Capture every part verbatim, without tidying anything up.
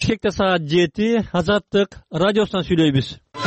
Бишкекте саат жети, Азаттык радиосунан сүйлөйбүз.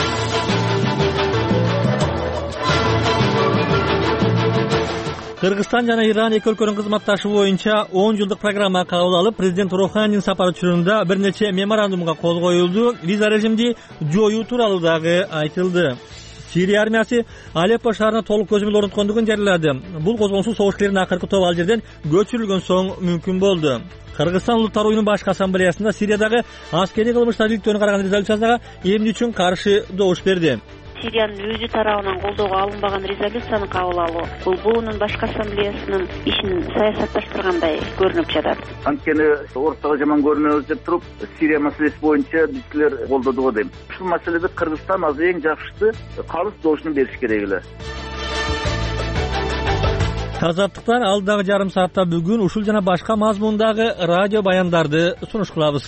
Кыргызстан жана Иран эки өлкөнүн кызматташы боюнча он жылдык программа кабыл алып, президент Руханинин сапары учурунда бир нече меморандумга кол коюлду. Виза режимди жоюу тууралуу дагы айтылды. Сирия армиясы Алеппо шаарына толук көзөмөл орноткондугун жарыялады. Бул козголоңсуз согуштардын акыркы тобу ал жерден көчүрүлгөн соң мүмкүн болду. Кыргызстан улуттар уюмунун башкы ассамблеясында Сириядагы аскерий кылмыштар иликтөөнү караган резолюциясына эмне үчүн каршы добуш берди. Сириянын өзү тарабынан колдоого алынбаган резолюцияны кабыл алуу бул буунун башкы ассамблеясынын ишин саясатташтыргандай көрүнүп жатат. Анткени ортого жаман көрүнөбүз деп туруп, Сирия маселеси боюнча биздер колдодук дейм. Ушул маселеде Кыргызстан азыр эң жакшысы калыс добушун бериш керек эле. Азаттыктан алдагы жарым саатта бүгүн ушул жана башка мазмундагы радио баяндарды сунуш кылабыз.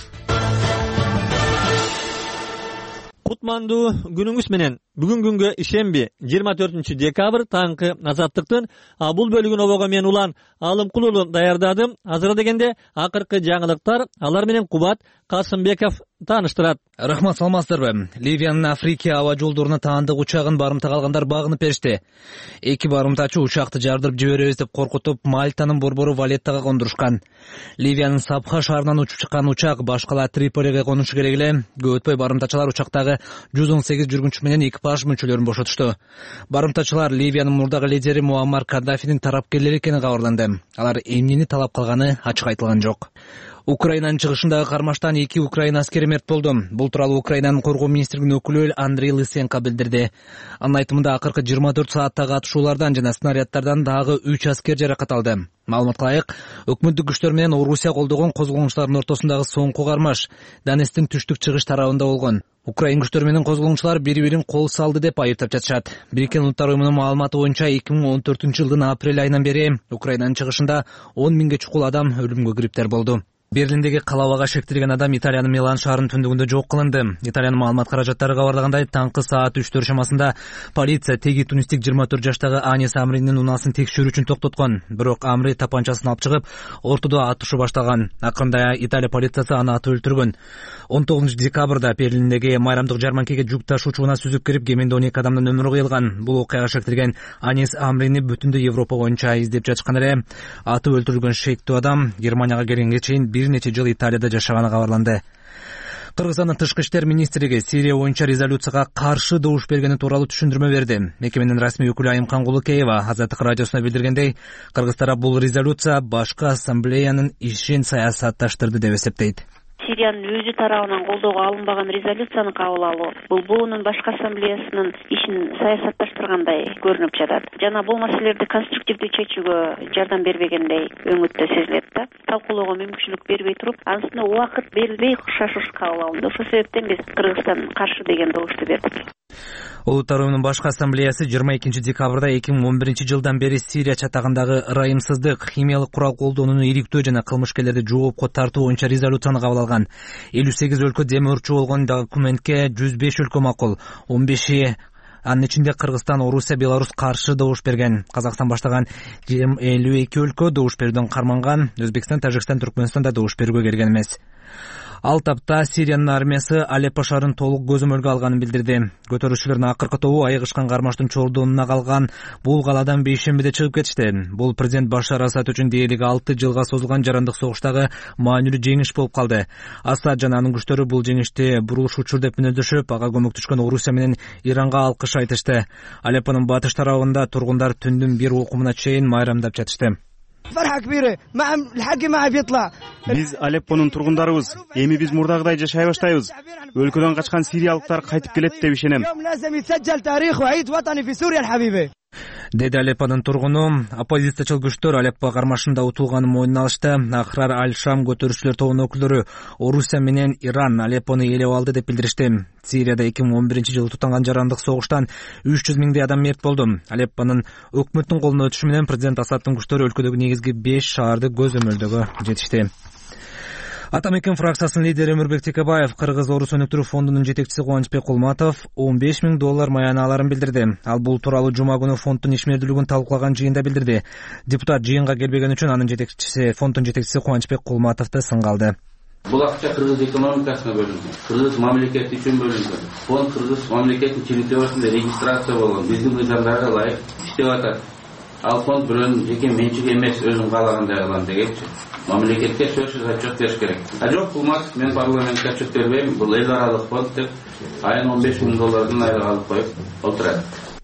Кутмандуу күнүңүз менен. Бүгүн күнгө ишемби жыйырма төртүнчү декабрь таңкы Азаттыктын бул бөлүгүн обого мен улан Алымкул уулу даярдадым. Азыр дегенде акыркы жаңылыктар алар менен Кубат Касымбеков тааныштырат. Рахмат, саламатсыздарбы? Ливиянын Африка аба жолдоруна таандык учагын барымтага алгандар багынып беришти. Эки барымтачы учакты жардырып жиберебиз деп коркутуп, Мальтанын борбору Валеттага кондурушкан. Ливиянын Сабха шаарынан учуп чыккан учак башкала Триполиге конушу керек эле. Көп өтпөй барымтачылар учактагы жүз он сегиз жүргүнчү менен экипаж мүчөлөрүн бошотушту. Барымтачылар Ливиянын мурдагы лидери Муаммар Каддафинин тарапкерлери экени кабарланды. Алар эмнени талап кылганы ачык айтылган жок. Украинанын чыгышындагы кармаштан эки Украина аскери мерт болду. Бул тууралуу Украинанын коргоо министрлигинин өкүлү Андрей Лысенко билдирди. Анын айтымында акыркы жыйырма төрт сааттагы атышуулардан жана снаряддардан дагы үч аскер жаракат алды. Маалыматка ылайык, өкмөттүк күчтөр менен Орусия колдогон козголоңчулардын ортосундагы соңку кармаш Донецктин түштүк чыгыш тарабында болгон. Украин күчтөр менен козголоңчулар бири-бирин кол салды деп айыптап жатышат. Бириккен Улуттар уюмунун маалыматы боюнча эки миң он төртүнчү жылдын апрель айынан бери Украинанын чыгышында он миңге чукул адам өлүмгө кириптер болду. Берлиндеги калабага шектелген адам Италиянын Милан шаарынын түндүгүндө жок кылынды. Италиянын маалымат каражаттары кабарлагандай, таңкы саат үчтөр шамасында полиция теги тунистик жыйырма төрт жаштагы Анис Амринин унаасын текшерүү үчүн токтоткон. Бирок Амри тапанчасын алып чыгып, ортодо атышуу баштаган. Акырында Италия полициясы аны атып өлтүргөн. он тогузунчу декабрда Берлиндеги майрамдык жарманкеге жүк ташуучуна сүзүп кирип, кеминде он эки адамдын өмүрү кыйылган. Бул окуяга шектелген Анис Амрини бүтүндөй Европа боюнча издеп жатышкан эле. Атып өлтүрүлгөн шейктүү адам Германияга келгенге чейин бир нече жыл Италияда жашаганы кабарланды. Кыргызстандын тышкы иштер министрлиги Сирия боюнча резолюцияга каршы добуш бергени тууралуу түшүндүрмө берди. Мекеменин расмий өкүлү Айымкан Кулукеева Азаттык радиосуна билдиргендей, Кыргыз тарап бул резолюция башкы ассамблеянын ишин саясатташтырды деп эсептейт. Сириянын өзү тарабынан колдоого алынбаган резолюцияны кабыл алуу бул буунун башкы ассамблеясынын ишин саясатташтыргандай көрүнүп жатат. Жана бул маселелерди конструктивдүү чечүүгө жардам бербегендей өңүттө сезилет да. Талкуулоого мүмкүнчүлүк бербей туруп, анысына убакыт берилбей шашыш кабыл алынды. Ошол себептен биз Кыргызстан каршы деген добушту бердик. Улуттар уюмунун башкы ассамблеясы жыйырма экинчи декабрда эки миң он биринчи жылдан бери Сирия чатагындагы ырайымсыздык, химиялык курал колдонууну иликтөө жана кылмышкерлерди жоопко тартуу боюнча резолюцияны кабыл алган. элүү сегиз өлкө демөөрчү болгон документке жүз беш өлкө макул, он беши анын ичинде Кыргызстан, Орусия, Беларусь каршы добуш берген. Казакстан баштаган элүү эки өлкө добуш берүүдөн карманган. Өзбекстан, Тажикстан, Түркмөнстан да добуш берүүгө келген эмес. Ал тапта Сириянын армиясы Алеппо шаарын толук көзөмөлгө алганын билдирди. Көтөрүүчүлөрдүн акыркы тобу айыгышкан кармаштын чордонуна калган бул калаадан бейшембиде чыгып кетишти. Бул президент Башар Асад үчүн дээрлиги алты жылга созулган жарандык согуштагы маанилүү жеңиш болуп калды. Асад жана анын күчтөрү бул жеңишти бурулуш учур деп мүнөздөшүп, ага көмөктөшкөн Орусия менен Иранга алкыш айтышты. Алеппонун батыш тарабында тургундар түндүн бир укумуна чейин майрамдап жатышты. Биз Алеппонун тургундарыбыз. Эми биз мурдагыдай жашай баштайбыз. Өлкөдөн качкан сириялыктар кайтып келет деп ишенем. Деди Алеппонун тургуну. Оппозициячыл күчтөр Алеппо кармашында утулганын мойнуна алышты. Ахрар Аль-Шам көтөрүүчүлөр тобунун өкүлдөрү Орусия менен Иран Алеппону ээлеп алды деп билдиришти. Сирияда эки миң он биринчи жылы тутанган жарандык согуштан үч жүз миңдей адам мерт болду. Алеппонун өкмөттүн колуна өтүшү менен президент Асадтын күчтөрү өлкөдөгү негизги беш шаарды көзөмөлдөгө жетишти. Атамекен фракциясынын лидери Өмүрбек Текебаев Кыргыз-Орус өнүктүрүү фондунун жетекчиси Кубанычбек Кулматов он беш миң доллар маяналарын билдирди. Ал бул тууралуу жума күнү фонддун ишмердүүлүгүн талкуулаган жыйында билдирди. Депутат жыйынга келбеген үчүн анын жетекчиси, фонддун жетекчиси Кубанычбек Кулматовду сынга алды. Бул акча кыргыз экономикасына бөлүнгөн, кыргыз мамлекети үчүн бөлүнгөн. Фонд кыргыз мамлекетинин территориясында регистрация болгон, биздин мыйзамдарга ылайык иштеп атат. Ал фонд бирөөнүн жеке менчиги эмес, өзүм каалагандай кылам дегенчи. Мамлекетке сөзсүз отчет бериш керек. А жок, кылмас, мен парламентке отчет бербейм, бул эл аралык фонд деп айына он беш миң доллардын айлык алып коюп отурат.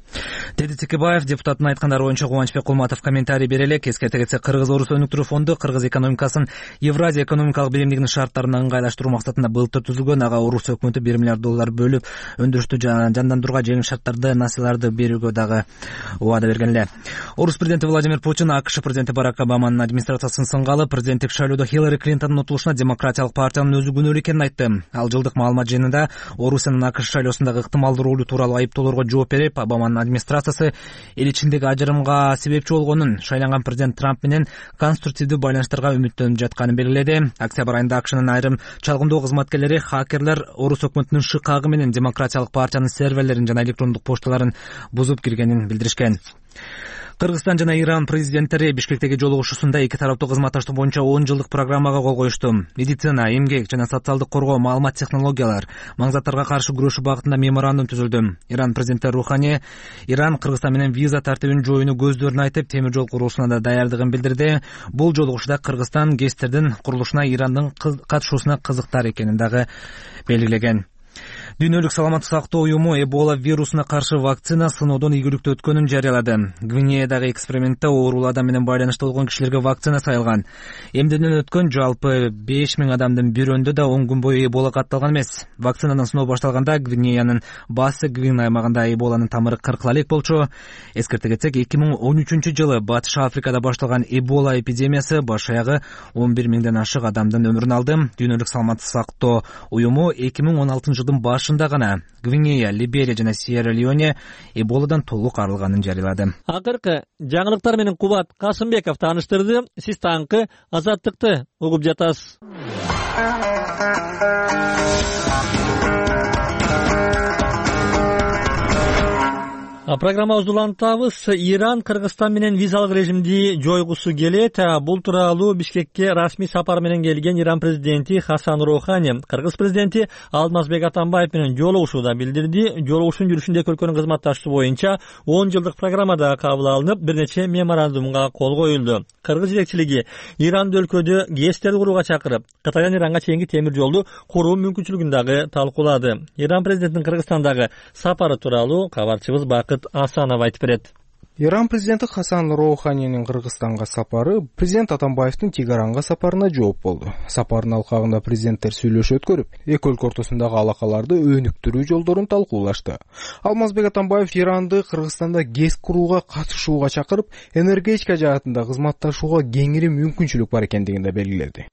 деди Текебаев. Депутаттын айткандары боюнча Кубанычбек Кулматов комментарий бере элек. Эскерте кетсе, Кыргыз Орус өнүктүрүү фонду Кыргыз экономикасын Евразия экономикалык биримдигинин шарттарына ыңгайлаштыруу максатында былтыр түзүлгөн. Ага Орус өкмөтү бир миллиард доллар бөлүп, өндүрүштү жандандырууга жеңил шарттарды, насыйларды берүүгө дагы убада берген эле. Орус президенти Владимир Путин АКШ президенти Барак Обаманын администрациясын сынгалы, президенттик шайлоодо Хиллари Клинтондун утулушуна демократиялык партиянын өзү күнөөлүү экенин айтты. Ал жылдык маалымат жыйынында Орусиянын АКШ шайлоосундагы ыктымалдуу ролу тууралуу айыптоолорго жооп берип, Обаманын администрациясы эл ичиндеги ажырымга себепчи болгонун, шайланган президент Трамп менен конструктивдүү байланыштарга үмүттөнүп жатканын белгиледи. Октябрь айында АКШнын айрым чалгындоо кызматкерлери хакерлер Орус өкмөтүнүн шыкагы менен демократиялык партиянын серверлерин жана электрондук пошталарын бузуп киргенин билдиришкен. Кыргызстан жана Иран президенттери Бишкектеги жолугушуусунда эки тараптуу кызматташтык боюнча он жылдык программага кол коюшту. Медицина, эмгек жана социалдык коргоо, маалымат технологиялар, маңзаттарга каршы күрөшүү багытында меморандум түзүлдү. Иран президенти Рухани Иран Кыргызстан менен виза тартибин жоюуну көздөрүнө айтып, темир жол курулушуна да даярдыгын билдирди. Бул жолугушууда Кыргызстан ГЭСтердин курулушуна Ирандын катышуусуна кызыктар экенин дагы белгилеген. Дүйнөлүк саламаттык сактоо уюму Эбола вирусуна каршы вакцина сыноодон ийгиликтүү өткөнүн жарыялады. Гвинеядагы экспериментте оорулуу адам менен байланышта болгон кишилерге вакцина салган. Эмдеден өткөн жалпы беш миң адамдын бирөөндө да он күн бою Эбола катталган эмес. Вакцинанын сыноо башталганда Гвинеянын Басы Гвин аймагында Эболанын тамыры кыркыла элек болчу. Эскерте кетсек, эки миң он үчүнчү жылы Батыш Африкада башталган Эбола эпидемиясы баш аягы он бир миңден ашык адамдын өмүрүн алды. Дүйнөлүк саламаттык сактоо уюму эки миң он алтынчы жылдын башында гана Гвинея, Либерия жана Сьерра-Леоне Эболадан толук арылганын жарыялады. Акыркы жаңылыктар менен Кубат Касымбеков тааныштырды. Сиз таңкы Азаттыкты угуп жатасыз. Программабызды улантабыз. Иран Кыргызстан менен визалык режимди жойгусу келет. Бул тууралуу Бишкекке расмий сапар менен келген Иран президенти Хасан Роухани Кыргыз президенти Алмазбек Атамбаев менен жолугушууда билдирди. Жолугушуунун жүрүшүндө эки өлкөнүн кызматташтыгы боюнча он жылдык программада кабыл алынып, бир нече меморандумга кол коюлду. Кыргыз жетекчилиги Иранды өлкөдө ГЭСтерди курууга чакырып, Кытайдан Иранга чейинки темир жолду куруу мүмкүнчүлүгүн дагы талкуулады. Иран президентинин Кыргызстандагы сапары тууралуу кабарчыбыз Бакыт Асанов айтып берет. Иран президенти Хасан Роуханинин Кыргызстанга сапары президент Атамбаевдин Тегеранга сапарына жооп болду. Сапардын алкагында президенттер сүйлөшүү өткөрүп, эки өлкө ортосундагы алакаларды өнүктүрүү жолдорун талкуулашты. Алмазбек Атамбаев Иранды Кыргызстанда ГЭС курууга катышууга чакырып, энергетика жаатында кызматташууга кеңири мүмкүнчүлүк бар экендигин да белгиледи.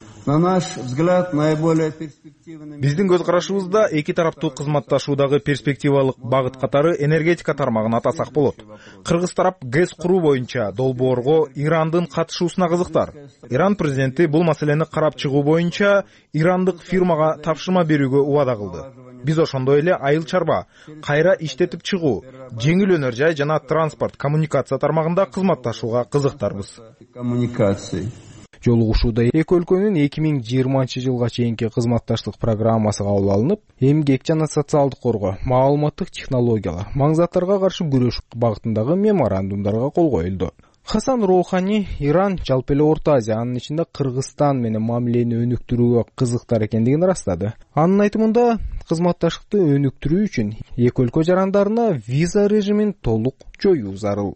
Биздин көз карашыбызда эки тараптуу кызматташуудагы перспективалык багыт катары энергетика тармагын атасак болот. Кыргыз тарап ГЭС куруу боюнча долбоорго Ирандын катышуусуна кызыктар. Иран президенти бул маселени карап чыгуу боюнча ирандык фирмага тапшырма берүүгө убада кылды. Биз ошондой эле айыл чарба, кайра иштетип чыгуу, жеңил өнөр жай жана транспорт, коммуникация тармагында кызматташууга кызыктарбыз. Жолугушууда эки өлкөнүн эки миң жыйырманчы жылга чейинки кызматташтык программасы кабыл алынып, эмгек жана социалдык коргоо, маалыматтык технологиялар, маңзаттарга каршы күрөш багытындагы меморандумдарга кол коюлду. Хасан Роухани Иран жалпы эле Орто Азия, анын ичинде Кыргызстан менен мамилени өнүктүрүүгө кызыктар экендигин ырастады. Анын айтымында, кызматташтыкты өнүктүрүү үчүн эки өлкө жарандарына виза режимин толук жоюу зарыл.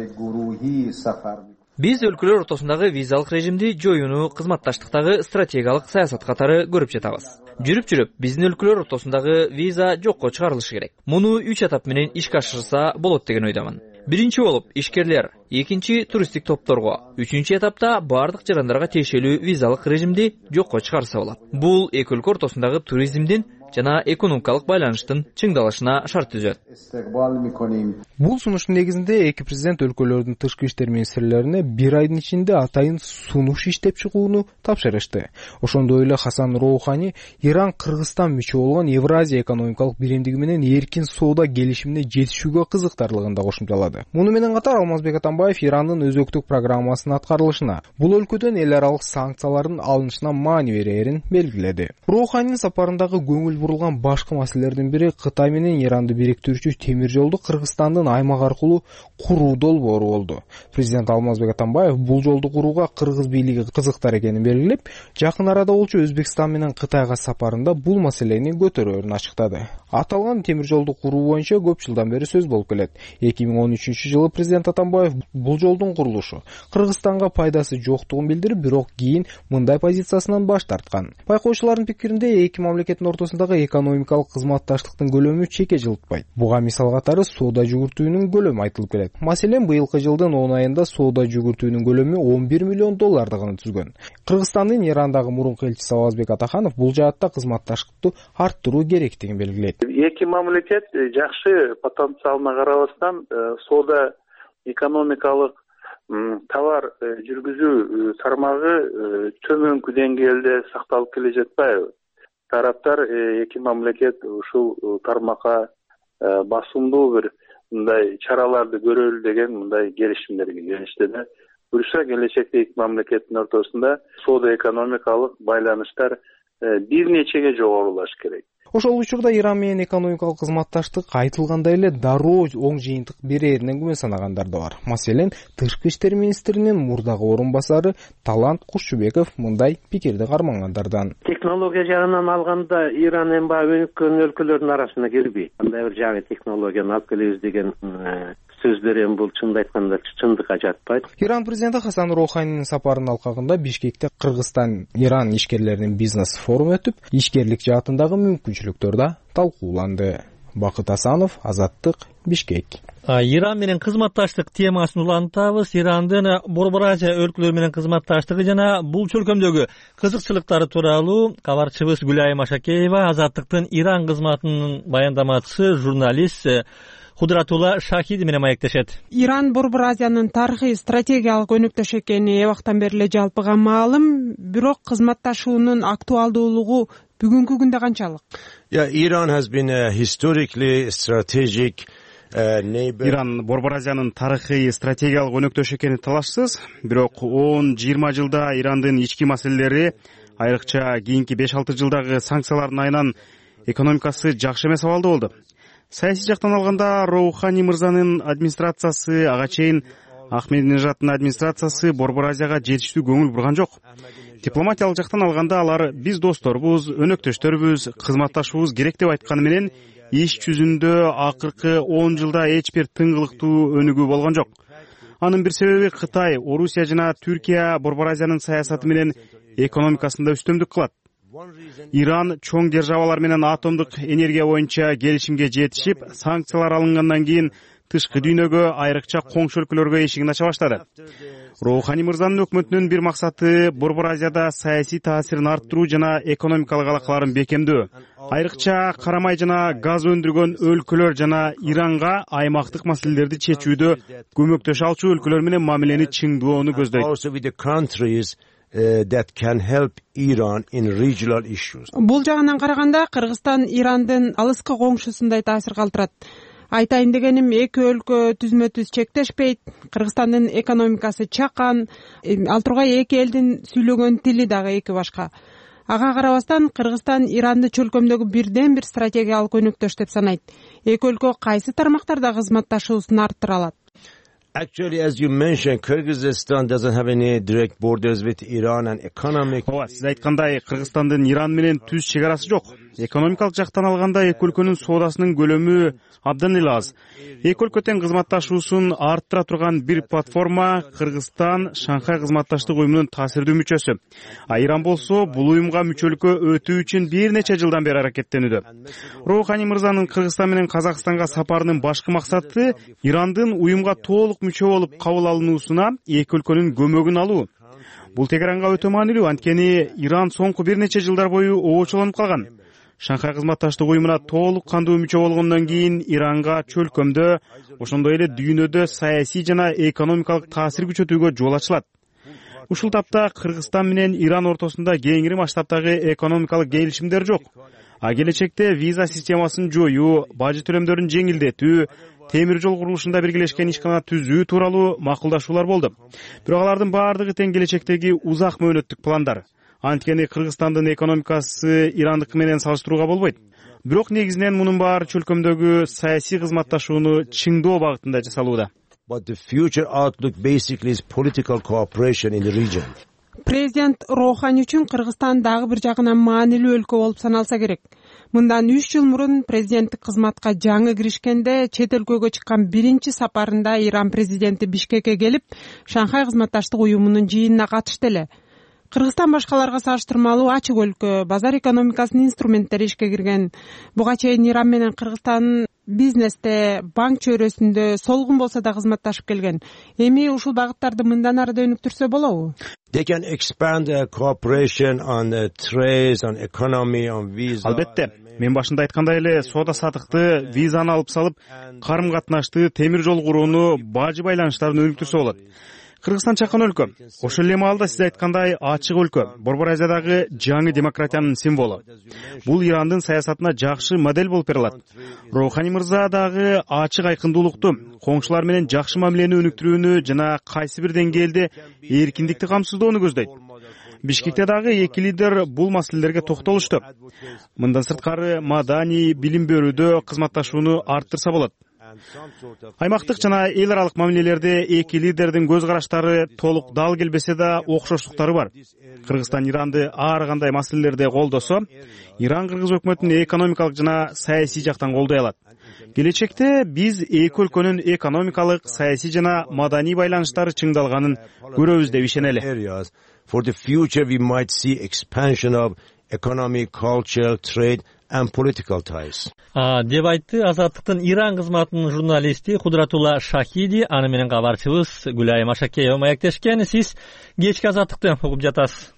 Биз өлкөлөр ортосундагы визалык режимди жоюуну кызматташтыктагы стратегиялык саясат катары көрүп жатабыз. Жүрүп-жүрүп биздин өлкөлөр ортосундагы виза жокко чыгарылышы керек. Муну үч этап менен ишке ашырса болот деген ойдамын. Биринчи болуп ишкерлер, экинчи туристтик топторго, үчүнчү этапта бардык жарандарга тиешелүү визалык режимди жокко чыгарса болот. Бул эки өлкө ортосундагы туризмдин жана экономикалык байланыштын чыңдалышына шарт түзөт. Бул сунуштун негизинде эки президент өлкөлөрдүн тышкы иштер министрлерине бир айдын ичинде атайын сунуш иштеп чыгууну тапшырышты. Ошондой эле Хасан Роухани Иран Кыргызстан мүчө болгон Евразия экономикалык биримдиги менен эркин соода келишимине жетишүүгө кызыктарлыгын да кошумчалады. Муну менен катар Алмазбек Атамбаев Ирандын өзөктүк программасынын аткарылышына, бул өлкөдөн эл аралык санкциялардын алынышына маани берерин белгиледи. Роуханинин сапарындагы көңүл бурулган башкы маселелердин бири Кытай менен Иранды бириктирүүчү темир жолду Кыргызстандын аймак аркылуу куруу долбоору болду. Президент Алмазбек Атамбаев бул жолду курууга кыргыз бийлиги кызыктар экенин белгилеп, жакын арада болчу Өзбекстан менен Кытайга сапарында бул маселени көтөрөөрүн ачыктады. Аталган темир жолду куруу боюнча көп жылдан бери сөз болуп келет. эки миң он үчүнчү жылы президент Атамбаев бул жолдун курулушу Кыргызстанга пайдасы жоктугун билдирип, бирок кийин мындай позициясынан баш тарткан. Байкоочулардын пикиринде эки мамлекеттин ортосундагы экономикалык кызматташтыктын көлөмү чеке жылытпайт. Буга мисал катары соода жүгүртүүнүн көлөмү айтылып келет. Маселен, быйылкы жылдын он айында соода жүгүртүүнүн көлөмү он бир миллион долларды гана түзгөн. Кыргызстандын Ирандагы мурунку элчиси Авазбек Атаханов бул жаатта кызматташтыкты арттыруу керектигин белгилейт. Эки мамлекет жакшы потенциалына карабастан соода экономикалык товар жүргүзүү тармагы төмөнкү деңгээлде сакталып келе жатпайбы? Тараптар эки мамлекет ушул тармакка басымдуу бир мындай чараларды көрөлү деген мындай келишимдерге келишти да. Буюрса келечекте эки мамлекеттин ортосунда соода экономикалык байланыштар бир нечеге жогорулаш керек. Ошол учурда Иран менен экономикалык кызматташтык айтылгандай эле дароо оң жыйынтык береринен күмөн санагандар да бар. Маселен, тышкы иштер министринин мурдагы орун басары Талант Кушчубеков мындай пикирди кармангандардан. Технология жагынан алганда Иран эми баягы өнүккөн өлкөлөрдүн арасына кирбейт. Кандай бир жаңы технологияны алып келебиз деген сөздөр эми бул чынды айтканда чындыкка жатпайт. Иран президенти Хасан Роуханинин сапарынын алкагында Бишкекте Кыргызстан Иран ишкерлеринин бизнес форуму өтүп, ишкерлик жаатындагы мүмкүнчүлүктөр да талкууланды. Бакыт Асанов, Азаттык, Бишкек. Иран менен кызматташтык темасын улантабыз. Ирандын Борбор Азия өлкөлөрү менен кызматташтыгы жана бул чөлкөмдөгү кызыкчылыктары тууралуу кабарчыбыз Гүлайым Ашакеева Азаттыктын Иран кызматынын баяндамачысы журналист Кудратулла Шахид менен маектешет. Иран Борбор Азиянын тарыхый стратегиялык өнөктөш экени эбактан бери эле жалпыга маалым, бирок кызматташуунун актуалдуулугу бүгүнкү күндө канчалык? Yeah, Iran has been a historically strategic Иран Борбор Азиянын тарыхый стратегиялык өнөктөш экени талашсыз, бирок он жыйырма жылда Ирандын ички маселелери, айрыкча кийинки беш алты жылдагы санкциялардын айынан экономикасы жакшы эмес абалда болду. Саясий жактан алганда Роухани мырзанын администрациясы, ага чейин Ахмединежадтын администрациясы Борбор Азияга жетиштүү көңүл бурган жок. Дипломатиялык жактан алганда алар биз досторбуз, өнөктөштөрбүз, кызматташуубуз керек деп айтканы менен иш жүзүндө акыркы он жылда эч бир тыңгылыктуу өнүгүү болгон жок. Анын бир себеби Кытай, Орусия жана Түркия Борбор Азиянын саясаты менен экономикасында үстөмдүк кылат. Иран чоң державалар менен атомдук энергия боюнча келишимге жетишип, санкциялар алынгандан кийин тышкы дүйнөгө, айрыкча коңшу өлкөлөргө эшигин ача баштады. Роухани мырзанын өкмөтүнүн бир максаты Борбор Азияда саясий таасирин арттыруу жана экономикалык алакаларын бекемдөө. Айрыкча карамай жана газ өндүргөн өлкөлөр жана Иранга аймактык маселелерди чечүүдө көмөктөшө алчу өлкөлөр менен мамилени чыңдоону көздөйт. That can help Iran in regional issues. Бул жагынан караганда Кыргызстан Ирандын алыскы коңшусундай таасир калтырат. Айтайын дегеним, эки өлкө түзмө-түз чектешпейт. Кыргызстандын экономикасы чакан, ал тургай эки элдин сүйлөгөн тили дагы эки башка. Ага карабастан Кыргызстан Иранды чөлкөмдөгү бирден бир стратегиялык өнөктөш деп санайт. Эки өлкө кайсы тармактарда кызматташуусун арттыра алат? Actually, as you mentioned, Kyrgyzstan doesn't have any direct borders with Iran and economic. Ооба, сиз айткандай, Кыргызстандын Иран менен түз чек арасы жок. Экономикалык жактан алганда эки өлкөнүн соодасынын көлөмү абдан эле аз. Эки өлкө тең кызматташуусун арттыра турган бир платформа Кыргызстан Шанхай кызматташтык уюмунун таасирдүү мүчөсү. А Иран болсо бул уюмга мүчөлүккө өтүү үчүн бир нече жылдан бери аракеттенүүдө. Роухани мырзанын Кыргызстан менен Казакстанга сапарынын башкы максаты Ирандын уюмга толук мүчө болуп кабыл алынуусуна эки өлкөнүн көмөгүн алуу. Бул Тегеранга өтө маанилүү, анткени Иран соңку бир нече жылдар бою обочолонуп калган. Шанхай кызматташтык уюмуна толук кандуу мүчө болгондон кийин Иранга чөлкөмдө, ошондой эле дүйнөдө саясий жана экономикалык таасир күчөтүүгө жол ачылат. Ушул тапта Кыргызстан менен Иран ортосунда кеңири масштабтагы экономикалык келишимдер жок. А келечекте виза системасын жоюу, бажы төлөмдөрүн жеңилдетүү, темир жол курулушунда биргелешкен ишкана түзүү тууралуу макулдашуулар болду. Бирок алардын баардыгы тең келечектеги узак мөөнөттүк пландар. Анткени Кыргызстандын экономикасы Ирандыкы менен салыштырууга болбойт. Бирок негизинен мунун баары чөлкөмдөгү саясий кызматташууну чыңдоо багытында жасалууда. But the future outlook basically is political cooperation in the region. Президент Рохани үчүн Кыргызстан дагы бир жагынан маанилүү өлкө болуп саналса керек. Мындан үч жыл мурун президенттик кызматка жаңы киришкенде чет өлкөгө чыккан биринчи сапарында Иран президенти Бишкекке келип, Шанхай кызматташтык уюмунун жыйынына катышты эле. Кыргызстан башкаларга салыштырмалуу ачык өлкө, базар экономикасынын инструменттери ишке кирген. Буга чейин Иран менен Кыргызстан бизнесте, банк чөйрөсүндө солгун болсо да кызматташып келген. Эми ушул багыттарды мындан ары да өнүктүрсө болобу? They can expand their cooperation on the trade, on economy, on visa. Албетте, мен башында айткандай эле соода сатыкты, визаны алып салып, карым катнашты, темир жол курууну, бажы байланыштарын өнүктүрсө болот. Кыргызстан чакан өлкө. Ошол эле маалда сиз айткандай ачык өлкө, Борбор Азиядагы жаңы демократиянын символу. Бул Ирандын саясатына жакшы модель болуп бере алат. Рохани мырза дагы ачык айкындуулукту, коңшулар менен жакшы мамилени өнүктүрүүнү жана кайсы бир деңгээлде эркиндикти камсыздоону көздөйт. Бишкекте дагы эки лидер бул маселелерге токтолушту. Мындан сырткары маданий билим берүүдө кызматташууну арттырса болот. Аймактык жана эл аралык мамилелерде эки лидердин көз караштары толук дал келбесе да окшоштуктары бар. Кыргызстан Иранды ар кандай маселелерде колдосо, Иран кыргыз өкмөтүн экономикалык жана саясий жактан колдой алат. Келечекте биз эки өлкөнүн экономикалык, саясий жана маданий байланыштары чыңдалганын көрөбүз деп ишенели. For the future we might see expansion of economic, culture, trade and political ties. А деп айтты Азаттыктын Иран кызматынын журналисти Кудратулла Шахиди, аны менен кабарчыбыз Гүлай Машакеева маектешкен. Сиз кечки Азаттыкты угуп жатасыз.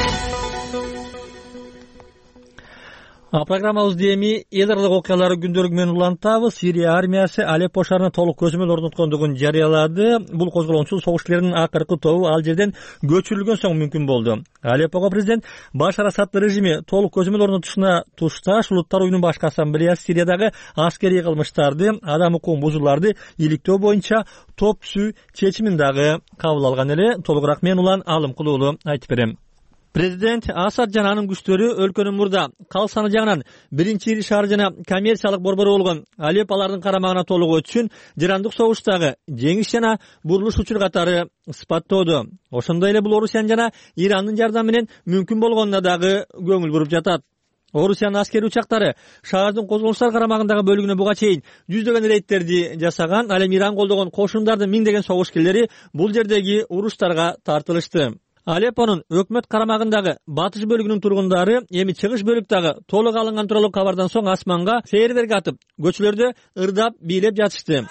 Программабызды эми эл аралык окуялары күндөрү менен улантабыз. Сирия армиясы Алеппо шаарына толук көзөмөл орноткондугун жарыялады. Бул козголоңчул согуш-чилердин акыркы тобу ал жерден көчүрүлгөн соң мүмкүн болду. Алеппого президент Башар Асад режими толук көзөмөл орнотушуна тушташ Улуттар уюмунун башкы ассамблеясы Сириядагы аскерий кылмыштарды, адам укугун бузууларды иликтөө боюнча топ түзүү чечимин дагы кабыл алган эле. Толугураак мен Улан Алымкулуулу айтып берем. Президент Асад жана анын күчтөрү өлкөнүн мурда калк саны жагынан биринчи ири шаар жана коммерциялык борбору болгон Алеппо алардын карамагына толук өтүшүн жарандык согуштагы жеңиш жана бурулуш учур катары сыпаттоодо. Ошондой эле бул Орусиянын жана Ирандын жардамы менен мүмкүн болгонуна дагы көңүл буруп жатат. Орусиянын аскери учактары шаардын козголуштар карамагындагы бөлүгүнө буга чейин жүздөгөн рейдтерди жасаган, ал эми Иран колдогон кошундардын миңдеген согушкерлери бул жердеги уруштарга тартылышты. Алеппонун өкмөт карамагындагы батыш бөлүгүнүн тургундары эми чыгыш бөлүктагы толук алынган тууралуу кабардан соң асманга фейерверк атып, көчөлөрдө ырдап бийлеп жатышты.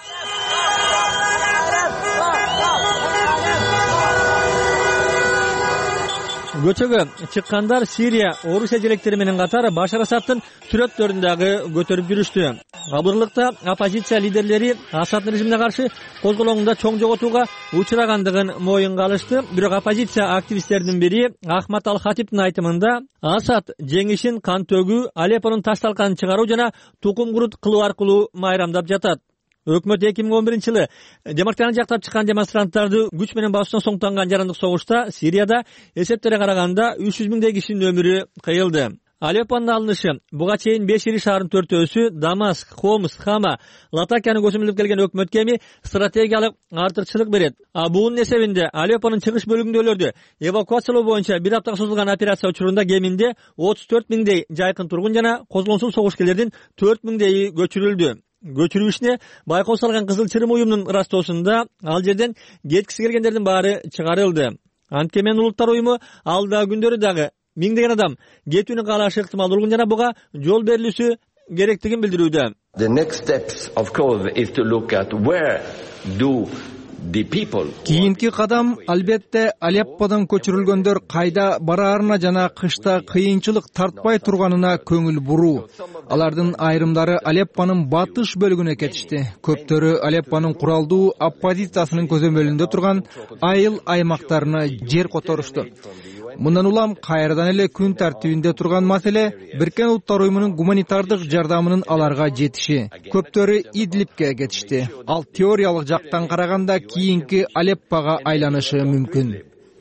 Көчөгө чыккандар Сирия, Орусия желектери менен катар Башар Асадтын сүрөттөрүн дагы көтөрүп жүрүштү. Абырлыкта оппозиция лидерлери Асад режимине каршы козголоңунда чоң жоготууга учурагандыгын моюнга алышты. Бирок оппозиция активисттеринин бири Ахмат Ал-Хатиптин айтымында Асад жеңишин кан төгүү, Алеппонун таш талканын чыгаруу жана тукум курут кылуу аркылуу майрамдап жатат. Өкмөт эки миң он биринчи жылы демократияны жактап чыккан демонстранттарды күч менен басуудан соң танган жарандык согушта Сирияда эсептерге караганда үч жүз миңдей кишинин өмүрү кыйылды. Алеппонун алынышы буга чейин беш ири шаардын төртөөсү Дамаск, Хомс, Хама, Латакияны көзөмөлдөп келген өкмөткө эми стратегиялык артыкчылык берет. А бунун эсебинде Алеппонун чыгыш бөлүгүндөгүлөрдү эвакуациялоо боюнча бир аптага созулган операция учурунда кеминде отуз төрт миңдей жайкын тургун жана козголоңсуз согушкерлердин төрт миңдейи көчүрүлдү. Көчүрүү ишине байкоо салган Кызыл Чырым уюмунун ырастоосунда ал жерден кеткиси келгендердин баары чыгарылды. Анткени Улуттар уюму алдагы күндөрү дагы миңдеген адам кетүүнү каалашы ыктымалдуулугун жана буга жол берилүүсү керектигин билдирүүдө. The next steps of course is to look at where do кийинки кадам албетте Алепподон көчүрүлгөндөр кайда бараарына жана кышта кыйынчылык тартпай турганына көңүл буруу. Алардын айрымдары Алеппонун батыш бөлүгүнө кетишти. Көптөрү Алеппонун куралдуу оппозициясынын көзөмөлүндө турган айыл аймактарына жер которушту. Мындан улам кайрадан эле күн тартибинде турган маселе Бириккен Улуттар уюмунун гуманитардык жардамынын аларга жетиши. Көптөрү Идлибке кетишти. Ал теориялык жактан караганда кийинки Алеппого айланышы мүмкүн.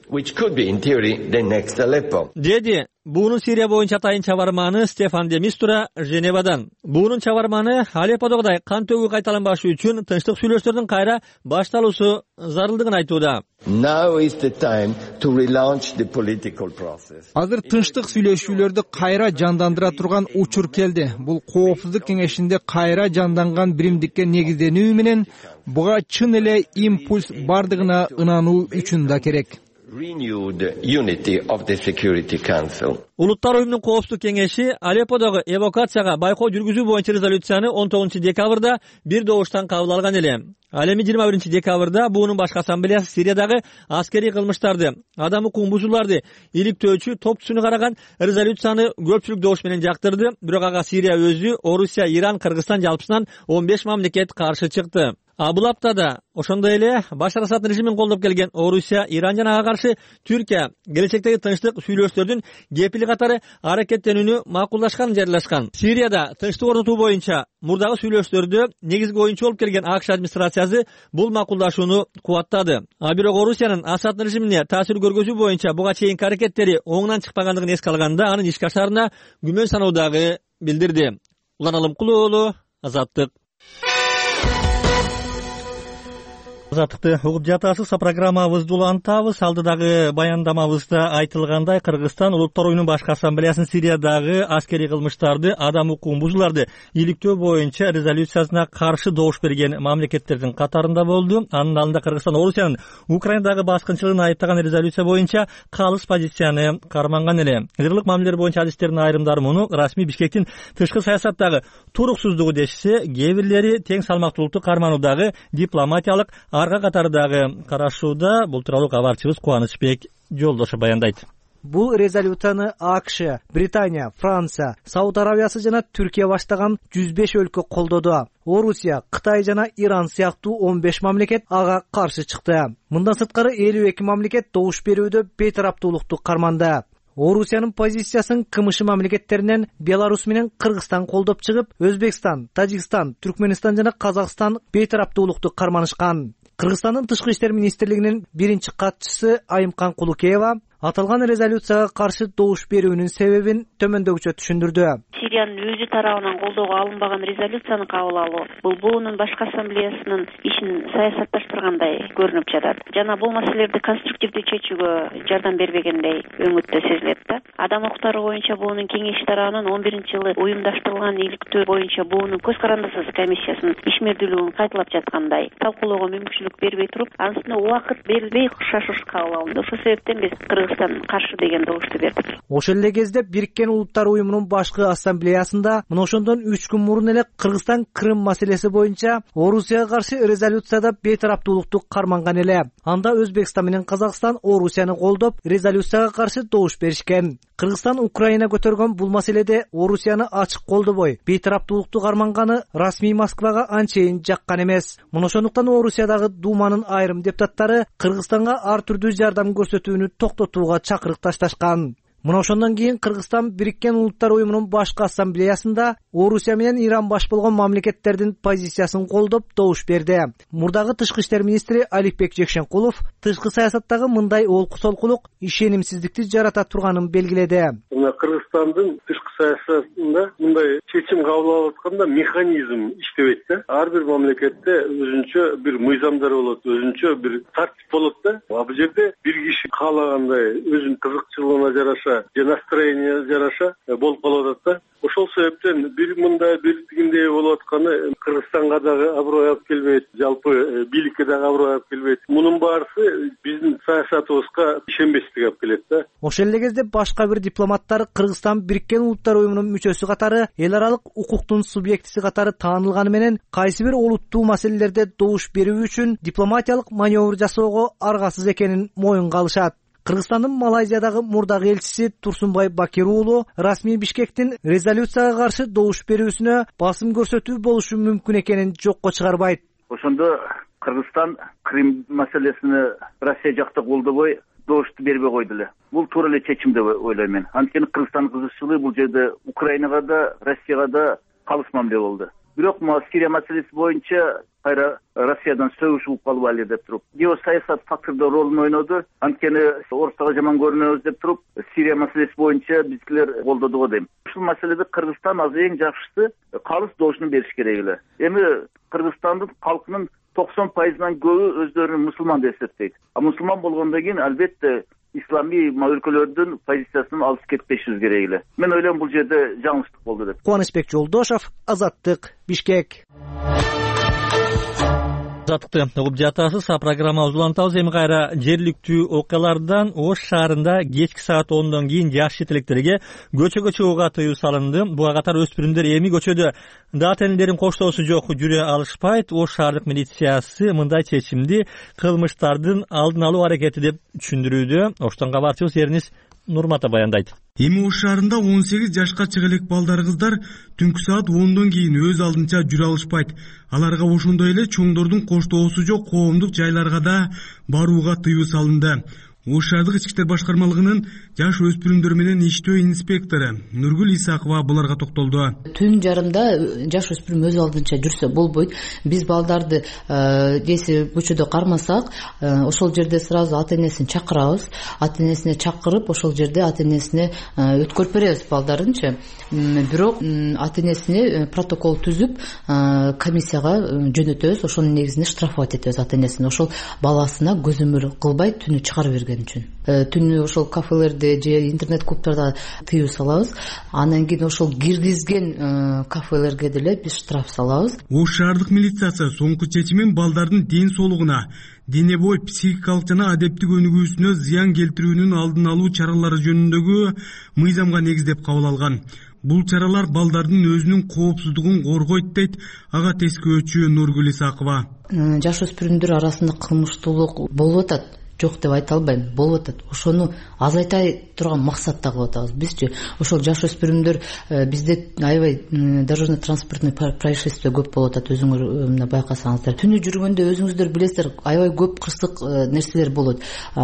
Деди, буунун Сирия боюнча атайын чабарманы Стефан де Мистура Женевадан. Буунун чабарманы Алепподогудай кан төгүү кайталанбашы үчүн тынчтык сүйлөштөрдүн кайра башталуусу зарылдыгын айтууда. Азыр тынчтык сүйлөшүүлөрдү кайра жандандыра турган учур келди. Бул Коопсуздук кеңешинде кайра жанданган биримдикке негизденүү менен буга чын эле импульс бардыгына ынануу үчүн да керек. Улуттар уюмунун Коопсуздук кеңеши Алепподогу эвакуацияга байкоо жүргүзүү боюнча резолюцияны он тогузунчу декабрда бир добуштан кабыл алган эле. Ал эми жыйырма биринчи декабрда буунун башкы ассамблеясы Сириядагы аскерий кылмыштарды, адам укугун бузууларды иликтөөчү топ түсүнө караган резолюцияны көпчүлүк добуш менен жактырды. Бирок ага Сирия өзү, Орусия, Иран, Кыргызстан жалпысынан он беш мамлекет каршы чыкты. А бул аптада ошондой эле Башар Асад режимин колдоп келген Орусия, Иран жана ага каршы Түркия келечектеги тынчтык сүйлөштөрдүн кепили катары аракеттенүүнү макулдашканын жарыялашкан. Сирияда тынчтык орнотуу боюнча мурдагы сүйлөштөрдү негизги оюнчу болуп келген АКШ администрациясы бул макулдашууну кубаттады. А бирок Орусиянын Асад режимине таасир көргөзүү боюнча буга чейинки аракеттери оңунан чыкпагандыгын эске алганда анын ишке ашаарына күмөн саноодагы билдирди. Улан Алымкулуу уулу, Азаттык. Азаттыкты угуп жатасыз. Программабызды улантабыз. Алдыдагы баяндамабызда айтылгандай, Кыргызстан Улуттар уюмунун башкы ассамблеясынын Сириядагы аскерий кылмыштарды, адам укугун бузууларды иликтөө боюнча резолюциясына каршы добуш берген мамлекеттердин катарында болду. Анын алдында Кыргызстан Орусиянын Украинадагы баскынчылыгын айыптаган резолюция боюнча калыс позицияны карманган эле. Ыдырлык мамилелер боюнча адистердин айрымдары муну расмий Бишкектин тышкы саясаттагы туруксуздугу дешсе, кээ бирлери тең салмактуулукту кармануудагы дипломатиялык арга катардагы карашууда. Бул тууралуу кабарчыбыз Кубанычбек Жолдошов баяндайт. Бул резолюцияны АКШ, Британия, Франция, Сауд Арабиясы жана Түркия баштаган жүз беш өлкө колдоду. Орусия, Кытай жана Иран сыяктуу он беш мамлекет ага каршы чыкты. Мындан сырткары элүү эки мамлекет добуш берүүдө бейтараптуулукту карманды. Орусиянын позициясын КМШ мамлекеттеринен Беларусь менен Кыргызстан колдоп чыгып, Өзбекстан, Тажикстан, Түркмөнстан жана Казакстан бейтараптуулукту карманышкан. Кыргызстандын тышкы иштер министрлигинин биринчи катчысы Айымкан Кулукеева аталган резолюцияга каршы добуш берүүнүн себебин төмөндөгүчө түшүндүрдү. Сириянын өзү тарабынан колдоого алынбаган резолюцияны кабыл алуу бул буунун башкы ассамблеясынын ишин саясатташтыргандай көрүнүп жатат. Жана бул маселелерди конструктивдүү чечүүгө жардам бербегендей өңүттө сезилет да. Адам укуктары боюнча буунун кеңеши тарабынан он биринчи жылы уюмдаштырылган иликтөө боюнча буунун көз карандысыз комиссиясынын ишмердүүлүгүн кайталап жаткандай талкуулоого мүмкүнчүлүк бербей туруп, анысына убакыт берилбей шашыш кабыл алынды. Ошол себептен биз Кыргызстан каршы деген добушту бердик. Ошол эле кезде Бириккен Улуттар уюмунун башкы ассамблеясында мына ошондон үч күн мурун эле Кыргызстан Крым маселеси боюнча Орусияга каршы резолюцияда бейтараптуулукту карманган эле. Анда Өзбекстан менен Казакстан Орусияны колдоп, резолюцияга каршы добуш беришкен. Кыргызстан Украина көтөргөн бул маселеде Орусияны ачык колдобой, бейтараптуулукту карманганы расмий Москвага анчейин жаккан эмес. Мына ошондуктан Орусиядагы Думанын айрым депутаттары Кыргызстанга ар түрдүү жардам көрсөтүүнү токтотууга чакырык ташташкан. Мына ошондон кийин Кыргызстан Бириккен Улуттар уюмунун башкы ассамблеясында Орусия менен Иран баш болгон мамлекеттердин позициясын колдоп добуш берди. Мурдагы тышкы иштер министри Аликбек Жекшенкулов тышкы саясаттагы мындай олку-солкулук ишенимсиздикти жарата турганын белгиледи. Мына Кыргызстандын тышкы саясатында мындай чечим кабыл алып атканда механизм иштебейт да. Ар бир мамлекетте өзүнчө бир мыйзамдар болот, өзүнчө бир тартип болот да. А бул жерде бир киши каалагандай өзүнүн кызыкчылыгына жараша же настроение жараша болуп калып атат да. ошол себептен бир мындай бир тигиндей болуп атканы Кыргызстанга дагы аброй алып келбейт, жалпы бийликке дагы аброй алып келбейт. Мунун баарысы биздин саясатыбызга ишенбестик алып келет да. Ошол эле кезде башка бир дипломаттар Кыргызстан Бириккен Улуттар уюмунун мүчөсү катары эл аралык укуктун субъектиси катары таанылганы менен кайсы бир олуттуу маселелерде добуш берүү үчүн дипломатиялык маневр жасоого аргасыз экенин моюнга алышат. Кыргызстандын Малайзиядагы мурдагы элчиси Турсунбай Бакир уулу расмий Бишкектин резолюцияга каршы добуш берүүсүнө басым көрсөтүү болушу мүмкүн экенин жокко чыгарбайт. Ошондо Кыргызстан Крым маселесини Россия жакта колдобой добушту бербей койду эле. Бул туура эле чечим деп ойлойм мен. Анткени Кыргызстан кызыкчылыгы бул жерде Украинага да, Россияга да калыс мамиле болду. Бирок могу Сирия маселеси боюнча кайра Россиядан сөгүш угуп калып алды деп туруп, геосаясат фактордо ролун ойноду. Анткени орустага жаман көрүнөбүз деп туруп, Сирия маселеси боюнча биздикилер колдоду го дейм. Ушул маселеде Кыргызстан азыр эң жакшысы калыс добушун бериш керек эле. Эми Кыргызстандын калкынын токсон пайызынан көбү өздөрүн мусулман деп эсептейт. А мусулман болгондон кийин албетте исламий өлкөлөрдүн позициясынан алыс кетпешибиз керек эле. Мен ойлойм бул жерде жаңылыштык болду деп. Кубанычбек Жолдошов, Азаттык, Бишкек. Азаттыкты угуп жатасыз. Программабызды улантабыз. Эми кайра жергиликтүү окуялардан Ош шаарында кечки саат ондон кийин жаш жетелектерге көчөгө чыгууга тыюу салынды. Буга катар өспүрүмдөр эми көчөдө даа тендерин коштоосу жок жүрө алышпайт. Ош шаардык милициясы мындай чечимди кылмыштардын алдын алуу аракети деп түшүндүрүүдө. Оштон кабарчыбыз Эрнис Нурмата баяндайт. Эми Ош шаарында он сегиз жашка чыга элек балдар кыздар түнкү саат ондон кийин өз алдынча жүрө алышпайт. Аларга ошондой эле чоңдордун коштоосу жок коомдук жайларга да барууга тыюу салынды. Ош шаардык ички иштер башкармалыгынын жаш өспүрүмдөр менен иштөө инспектору Нургүл Исакова буларга токтолду. Түн жарымда жаш өспүрүм өз алдынча жүрсө болбойт. Биз балдарды жеси көчөдө кармасак, ошол жерде сразу ата энесин чакырабыз. Ата энесине чакырып, ошол жерде ата энесине өткөрүп беребиз балдарынчы. Бирок ата энесине протокол түзүп, комиссияга жөнөтөбүз. Ошонун негизинде штрафовать этебиз ата энесин. Ошол баласына көзөмөл кылбай түнү чыгарып берген үчүн. Түнү ошол кафелерде же интернет клубдарда тыюу салабыз. Анан кийин ошол киргизген кафелерге деле биз штраф салабыз. Ош шаардык милициясы соңку чечимин балдардын ден соолугуна, дене бой, психикалык жана адептик өнүгүүсүнө зыян келтирүүнүн алдын алуу чаралары жөнүндөгү мыйзамга негиздеп кабыл алган. Бул чаралар балдардын өзүнүн коопсуздугун коргойт дейт ага тескөөчү Нургүл Исакова. Жаш өспүрүмдөр арасында кылмыштуулук болуп атат. Жок деп айта албайм, болуп атат. Ошону азайтай турган максатта кылып атабыз бизчи. Ошол жаш өспүрүмдөр бизде аябай дорожно транспортный происшествие көп болуп атат. Өзүңөр мына байкасаңыздар. Түнү жүргөндө өзүңүздөр билесиздер, аябай көп кырсык нерселер болот.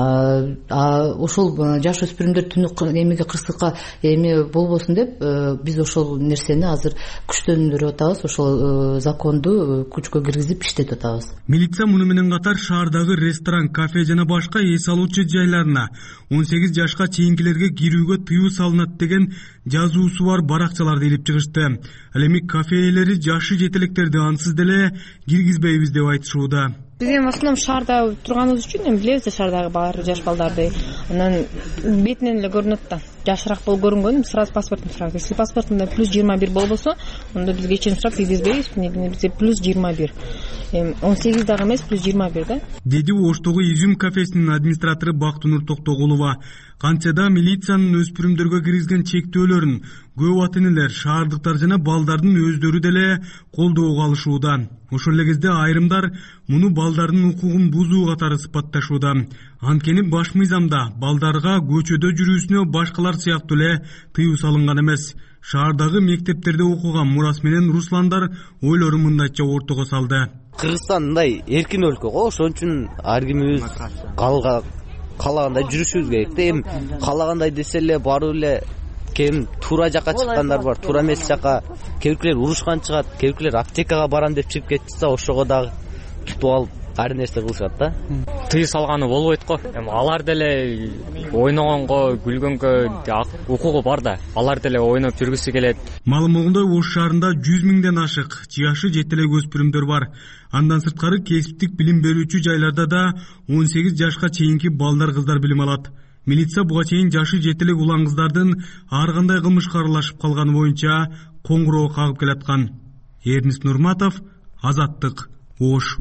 А ошол жаш өспүрүмдөр түнү эмеге кырсыкка эме болбосун деп биз ошол нерсени азыр күчтөндүрүп атабыз. Ошол законду күчкө киргизип иштетип атабыз. Милиция муну менен катар шаардагы ресторан, кафе жана башка эс алуучу жайларына он сегиз жашка чейинкилерге кирүүгө тыюу салынат деген жазуусу бар баракчаларды илип чыгышты. Ал эми кафе ээлери жашы жетелектерди ансыз деле киргизбейбиз деп айтышууда. Биз эми в основном шаарда турганыбыз үчүн эми билебиз шаардагы баары жаш балдарды. Анан бетинен эле көрүнөт да. Жашыраак болуп көрүнгөн сразу паспортун сурайбыз. Если паспортунда плюс жыйырма бир болбосо, анда бизге кечирим сурап киргизбейбиз. Бизде плюс жыйырма бир. Эми он сегиз дагы эмес, плюс жыйырма бир да. Деди Оштогу Изюм кафесинин администратору Бактынур Токтогулова. Канчада милициянын өспүрүмдөргө киргизген чектөөлөрүн көп ата энелер, шаардыктар жана балдардын өздөрү деле колдоого алышууда. Ошол эле кезде айрымдар муну балдардын укугун бузуу катары сыпатташууда. Анткени баш мыйзамда балдарга көчөдө жүрүүсүнө башкалар сыяктуу эле тыюу салынган эмес. Шаардагы мектептерде окуган Мурас менен Русландар ойлору мындайча ортого салды. Кыргызстан мындай эркин өлкө го, ошон үчүн ар кимибиз калга каалагандай жүрүшүбүз керек да. Эми каалагандай десе эле барып эле кем туура жака чыккандар бар, туура эмес жака. Кээбиркилер урушкан чыгат, кээбиркилер аптекага барам деп чыгып кетсе, ошого дагы тутуп алып ар нерсе кылышат да. Тыюу салганы болбойт го. Эми алар деле ойногонго, күлгөнгө укугу бар да. Алар деле ойноп жүргүсү келет. Маалым болгондой Ош шаарында жүз миңден ашык жашы жетелек өспүрүмдөр бар. Андан сырткары кесиптик билим берүүчү жайларда да он сегиз жашка чейинки балдар кыздар билим алат. милиция буга чейин жашы жети элек улан кыздардын ар кандай кылмышка аралашып калганы боюнча коңгуроо кагып келаткан. Эрнис Нурматов, Азаттык, Ош.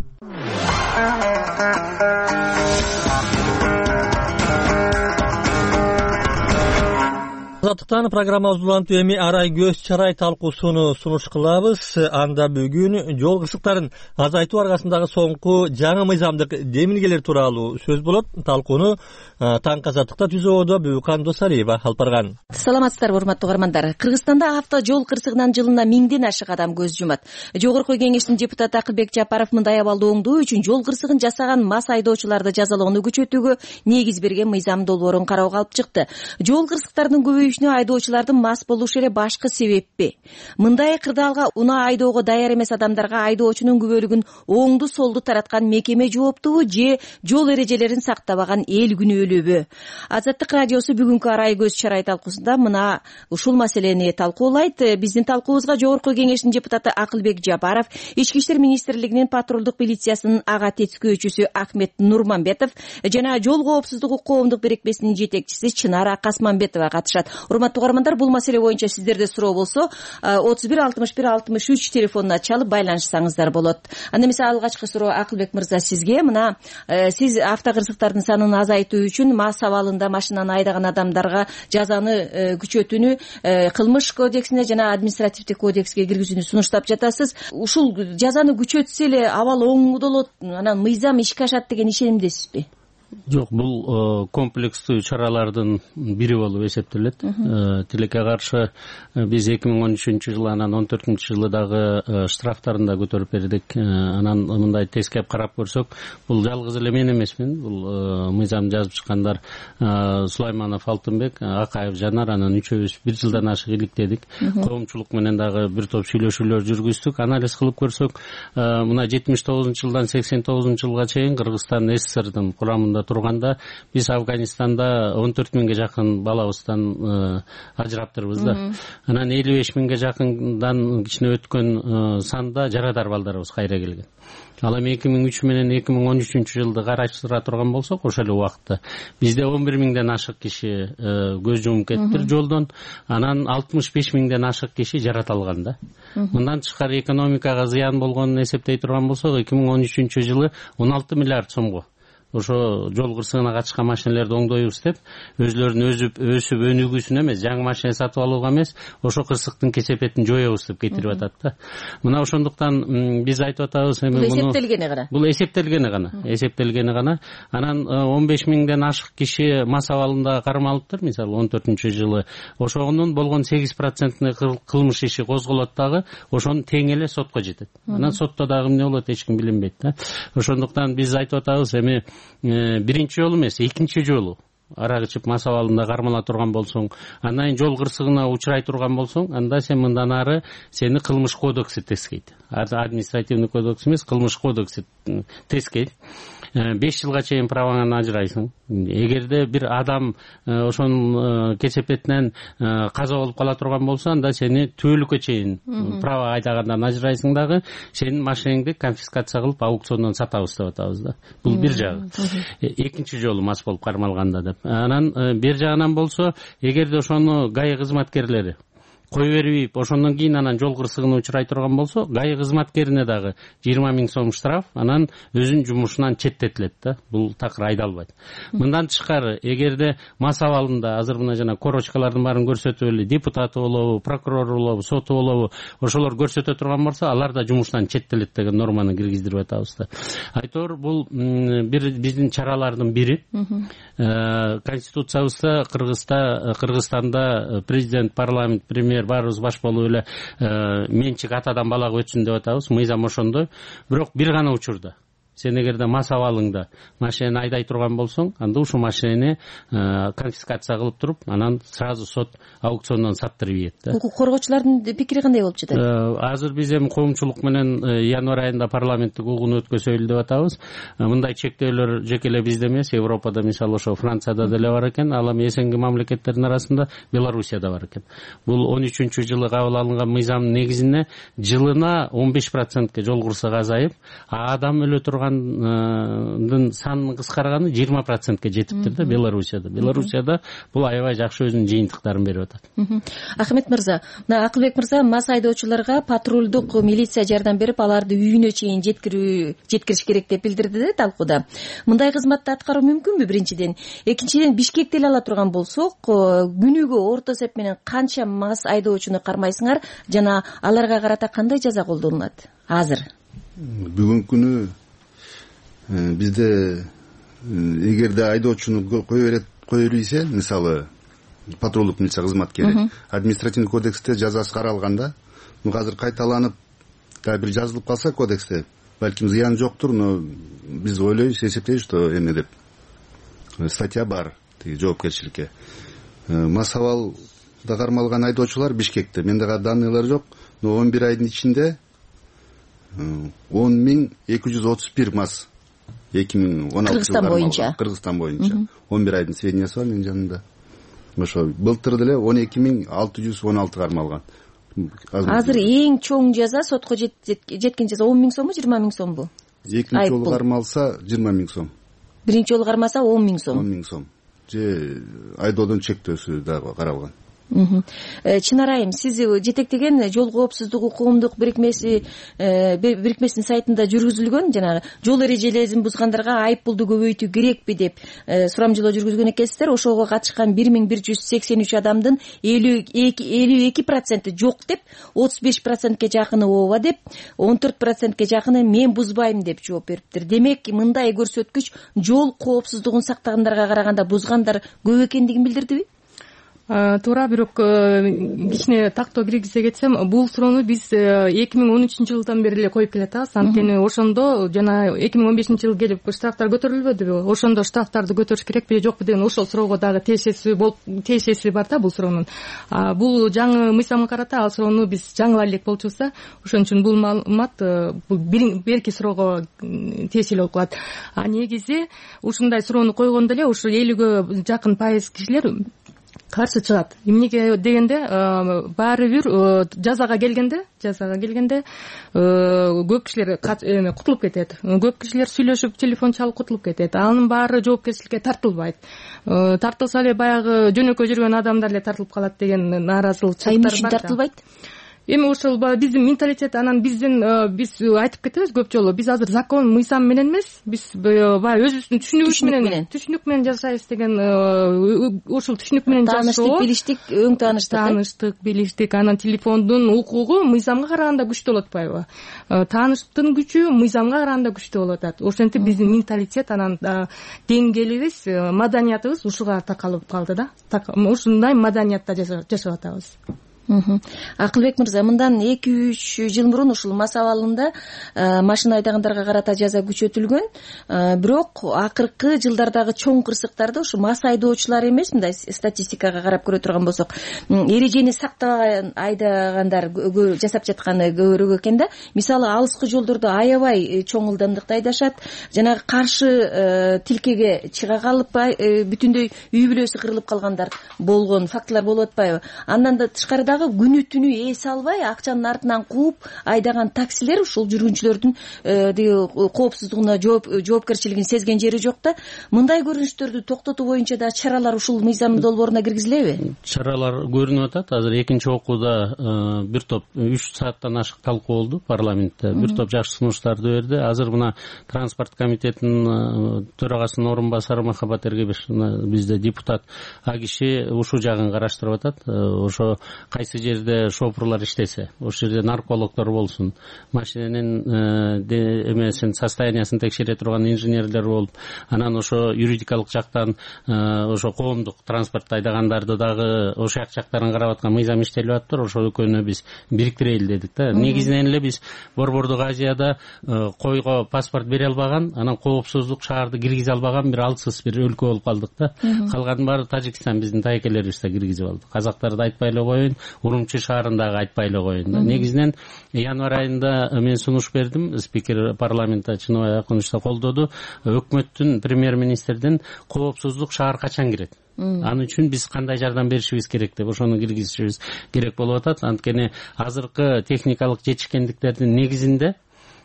Азаттыктан программабыз улантып эми арай көз чарай талкуусуну сунуш кылабыз. Анда бүгүн жол кырсыктарын азайтуу аркасындагы соңку жаңы мыйзамдык демилгелер тууралуу сөз болот. Талкууну таң Азаттыкта түзүүдө Бүкан Досалиева алып барган. Саламатсыздарбы, урматтуу угармандар. Кыргызстанда авто жол кырсыгынан жылына миңден ашык адам көз жумат. Жогорку кеңештин депутаты Акылбек Жапаров мындай абалды оңдоо үчүн жол кырсыгын жасаган мас айдоочуларды жазалоону күчөтүүгө негиз берген мыйзам долбоорун кароого алып чыкты. Жол кырсыктарынын көбөйүшүнө айдоочулардын мас болушу эле башкы себеппи? Мындай кырдаалга унаа айдоого даяр эмес адамдарга айдоочунун күбөлүгүн оңду солду тараткан мекеме жооптубу же жол эрежелерин сактабаган эл күнөөлүүбү? Азаттык радиосу бүгүнкү арай көз чарай талкуусунда мына ушул маселени талкуулайт. Биздин талкуубузга жогорку кеңештин депутаты Акылбек Жапаров, Ички иштер министрлигинин патрулдук милициясынын ага тескөөчүсү Ахмет Нурманбетов жана жол коопсуздугу коомдук берекпесинин жетекчиси Чынара Касманбетова катышат. Урматтуу угармандар, бул маселе боюнча сиздерде суроо болсо отуз бир алтымыш бир алтымыш үч телефонуна чалып байланышсаңыздар болот. Анда эмесе алгачкы суроо Акылбек мырза сизге. Мына сиз автокырсыктардын санын азайтуу үчүн мас абалында машинаны айдаган адамдарга жазаны күчөтүүнү кылмыш кодексине жана административдик кодекске киргизүүнү сунуштап жатасыз. Ушул жазаны күчөтсө эле абал оңдолот, анан мыйзам ишке ашат деген ишенимдесизби? Жок, бул комплекстүү чаралардын бири болуп эсептелет. Тилекке каршы биз эки миң он үчүнчү жылы анан он төртүнчү жылы дагы штрафтарын да көтөрүп бердик. Анан мындай тескеп карап көрсөк, бул жалгыз эле мен эмесмин. Бул мыйзам жазып чыккандар Сулайманов Алтынбек, Акаев Жанар, анан үчөөбүз бир жылдан ашык иликтедик. Коомчулук менен дагы бир топ сүйлөшүүлөр жүргүздүк. Анализ кылып көрсөк, мына жетимиш тогузунчу жылдан сексен тогузунчу жылга чейин Кыргызстан СССРдин курамында турганда биз Афганистанда он төрт миңге жакын балабыздан ажыраптырбыз да. Анан элүү беш миңге жакындан кичине өткөн санда жарадар балдарыбыз кайра келген. Ал эми эки миң үч менен эки миң он үчүнчү жылды караштыра турган болсок, ошол эле убакытта бизде он бир миңден ашык киши көз жумуп кетиптир жолдон, анан алтымыш беш миңден ашык киши жаратылган да. Мындан тышкары экономикага зыян болгонун эсептей турган болсок, эки миң он үчүнчү жылы он алты миллиард сомго ошо жол кырсыгына катышкан машинелерди оңдойбуз деп, өзлөрүнүн өзүп өсүп өнүгүүсүн эмес, жаңы машина сатып алууга эмес, ошо кырсыктын кесепетин жоёбуз деп кетирип атат да. Мына ошондуктан биз айтып атабыз, эми бул эсептелгени гана. Бул эсептелгени гана, эсептелгени гана. Анан он беш миңден ашык киши мас абалында кармалыптыр, мисалы он төртүнчү жылы. Ошонун болгон сегиз процентine кылмыш иши козголот дагы, ошонун тең эле сотко жетет. Анан сотто дагы эмне болот, эч ким билинбейт да. Ошондуктан биз айтып атабыз, эми биринчи жолу эмес, экинчи жолу арак ичип мас абалында кармала турган болсоң, андан жол кырсыгына учурай турган болсоң, анда сен мындан ары сени кылмыш кодекси тескейт. Административный кодекс эмес, кылмыш кодекси тескейт. беш жылга чейин праваңан ажырайсың. Эгерде бир адам ошонун кесепетинен каза болуп кала турган болсо, анда сени түбөлүккө чейин права айдагандан ажырайсың дагы, сенин машинеңди конфискация кылып аукциондон сатабыз деп атабыз да. Бул бир жагы. Экинчи жолу мас болуп кармалганда деп. Анан бир жагынан болсо, эгерде ошону ГАИ кызматкерлери кой бербейт, ошондон кийин анан жол кырсыгына учурай турган болсо, ГАИ кызматкерине дагы жыйырма миң сом штраф, анан өзүнүн жумушунан четтетилет да. Бул такыр айдалбайт. Мындан тышкары, эгерде мас абалында азыр мына жана корочкалардын баарын көрсөтүп эле депутаты болобу, прокурор болобу, соту болобу, ошолор көрсөтө турган болсо, алар да жумуштан четтелет деген норманы киргиздирип атабыз да. Айтор, бул бир биздин чаралардын бири. Конституциябызда Кыргызста Кыргызстанда президент, парламент, премьер баарыбыз баш болуп эле менчик атадан балага өтсүн деп атабыз. Мыйзам ошондой. Бирок бир гана учурда сен эгерде мас абалыңда машинени айдай турган болсоң, анда ушул машинени конфискация кылып туруп, анан сразу сот аукциондон саттырып ийет да. Укук коргоочулардын пикири кандай болуп жатат? Азыр биз эми коомчулук менен январь айында парламенттик угууну өткөзөлү деп атабыз. Мындай чектөөлөр жеке эле бизде эмес, Европада, мисалы ошо Францияда деле бар экен, ал эми СНГ мамлекеттердин арасында Белоруссияда бар экен. Бул он үчүнчү жылы кабыл алынган мыйзамдын негизинде жылына он беш процентке жол кырсыгы азайып, адам өлө турган калгандын санынын кыскарганы жыйырма процентке жетиптир да Белоруссияда. Белоруссияда бул аябай жакшы өзүнүн жыйынтыктарын берип атат. Ахмет мырза, мына Акылбек мырза мас айдоочуларга патрулдук милиция жардам берип, аларды үйүнө чейин жеткирүү жеткириш керек деп билдирди да талкууда. Мындай кызматты аткаруу мүмкүнбү биринчиден? Экинчиден, Бишкекти эле ала турган болсок, күнүгө орто эсеп менен канча мас айдоочуну кармайсыңар жана аларга карата кандай жаза колдонулат азыр? Бүгүнкү күнү бизде эгерде айдоочуну кое берсе, мисалы патрулдук милиция кызматкери административный кодексте жазасы каралганда, азыр кайталанып дагы бир жазылып калса кодексте, балким зыян жоктур, но биз ойлойбуз, эсептейбиз, что эме деп статья бар жоопкерчиликке. Масабалда кармалган айдоочулар Бишкекте, менде данныйлар жок, но он бир айдын ичинде он миң эки жүз отуз бир мас эки миң он алты Кыргызстан боюнча. Кыргызстан боюнча. он бир айдын сведениясы бар менин жанымда. Ошо былтыр деле он эки миң алты жүз он алты кармалган. Азыр эң чоң жаза, сотко жеткен жаза он миң сомбу, жыйырма миң сомбу? Экинчи жолу кармалса жыйырма миң сом. Биринчи жолу кармаса он миң сом. он миң сом. Же айдоодон чектөөсү дагы каралган. Чынар айым, сиз жетектеген жол коопсуздугу коомдук бирикмеси бирикмесинин сайтында жүргүзүлгөн жанагы жол эрежелерин бузгандарга айып пулду көбөйтүү керекпи деп сурамжылоо жүргүзгөн экенсиздер. Ошого катышкан бир миң бир жүз сексен үч адамдын элүү эки проценти жок деп, отуз беш процентке жакыны ооба деп, он төрт процентке жакыны мен бузбайм деп жооп бериптир. Демек, мындай көрсөткүч жол коопсуздугун сактагандарга караганда бузгандар көп экендигин билдирдиби? Туура, бирок кичине тактоо киргизе кетсем, бул суроону биз эки миң он үчүнчү жылдан бери эле коюп келатабыз. Анткени ошондо жана эки миң он бешинчи жылы келип штрафтар көтөрүлбөдүбү? Ошондо штрафтарды көтөрүш керекпи, жокпу деген ошол суроого дагы тиешеси болуп тиешеси бар да бул суроонун. Бул жаңы мыйзамга карата ал суроону биз жаңылай элек болчубузда, ошон үчүн бул маалымат бул берки суроого тиешелүү болуп калат. А негизи ушундай суроону койгондо эле ушу элүүгө жакын пайыз кишилер каршы чыгат. Эмнеге дегенде, баары бир жазага келгенде, жазага келгенде көп кишилер кутулуп кетет. Көп кишилер сүйлөшүп, телефон чалып кутулуп кетет. Анын баары жоопкерчиликке тартылбайт. Тартылса эле баягы жөнөкөй жүргөн адамдар эле тартылып калат деген нааразычылыктар бар. Эмне үчүн тартылбайт? Эми ошол биздин менталитет, анан биздин биз айтып кетебиз көп жолу, биз азыр закон, мыйзам менен эмес, биз баягы өзүбүздүн түшүнүгүбүз менен түшүнүк менен жашайбыз деген ошол түшүнүк менен жашоо. Тааныштык, билиштик, өң тааныштык. Тааныштык, билиштик, анан телефондун укугу мыйзамга караганда күчтүү болуп атпайбы? Тааныштыктын күчү мыйзамга караганда күчтүү болуп атат. Ошентип биздин менталитет, анан деңгээлибиз, маданиятыбыз ушуга такалып калды да. Ушундай маданиятта жашап атабыз. Акылбек мырза, мындан эки үч жыл мурун ушул мас абалында машина айдагандарга карата жаза күчөтүлгөн. Бирок акыркы жылдардагы чоң кырсыктарды ушу мас айдоочулар эмес, мындай статистикага карап көрө турган болсок, эрежени сактабаган айдагандар жасап жатканы көбүрөөк экен да. Мисалы, алыскы жолдордо аябай чоң ылдамдыкта айдашат, жанагы каршы тилкеге чыга калып бүтүндөй үй бүлөсү кырылып калгандар болгон фактылар болуп атпайбы? Андан да тышкарыда күнү түнү эс албай акчанын артынан кууп айдаган таксилер ушул жүргүнчүлөрдүн коопсуздугуна жоопкерчилигин сезген жери жок да. Мындай көрүнүштөрдү токтотуу боюнча да чаралар ушул мыйзам долбооруна киргизилеби? Чаралар көрүнүп атат. Азыр экинчи окууда бир топ үч сааттан ашык талкуу болду парламентте. Бир топ жакшы сунуштарды берди. Азыр мына транспорт комитетинин төрагасынын орун басары Махабат Эргебеш, бизде депутат, а киши ушул жагын караштырып атат. Ошо кайсы жерде шопурлар иштесе, ошол жерде наркологдор болсун, машиненин эмесин, состояниясын текшере турган инженерлер болуп, анан ошо юридикалык жактан ошо коомдук транспортто айдагандарды дагы ошол жактарын карап аткан мыйзам иштелип атыптыр. Ошол экөөнү биз бириктирели дедик да. Негизинен эле биз Борбордук Азияда койго паспорт бере албаган, анан коопсуздук шаарды киргизе албаган бир алсыз бир өлкө болуп калдык да. Калганын баары Тажикстан биздин тайкелерибизде киргизип алды. Казактарды айтпай эле коеюн, Урумчи шаарындагы айтпай эле коеюн. Негизинен январь айында мен сунуш бердим, спикер парламентте Чыныбай Акунович колдоду. Өкмөттүн, премьер-министрдин коопсуздук шаар качан кирет? Аны үчүн биз кандай жардам беришибиз керек деп ошону киргизишибиз керек болуп атат. Анткени азыркы техникалык жетишкендиктердин негизинде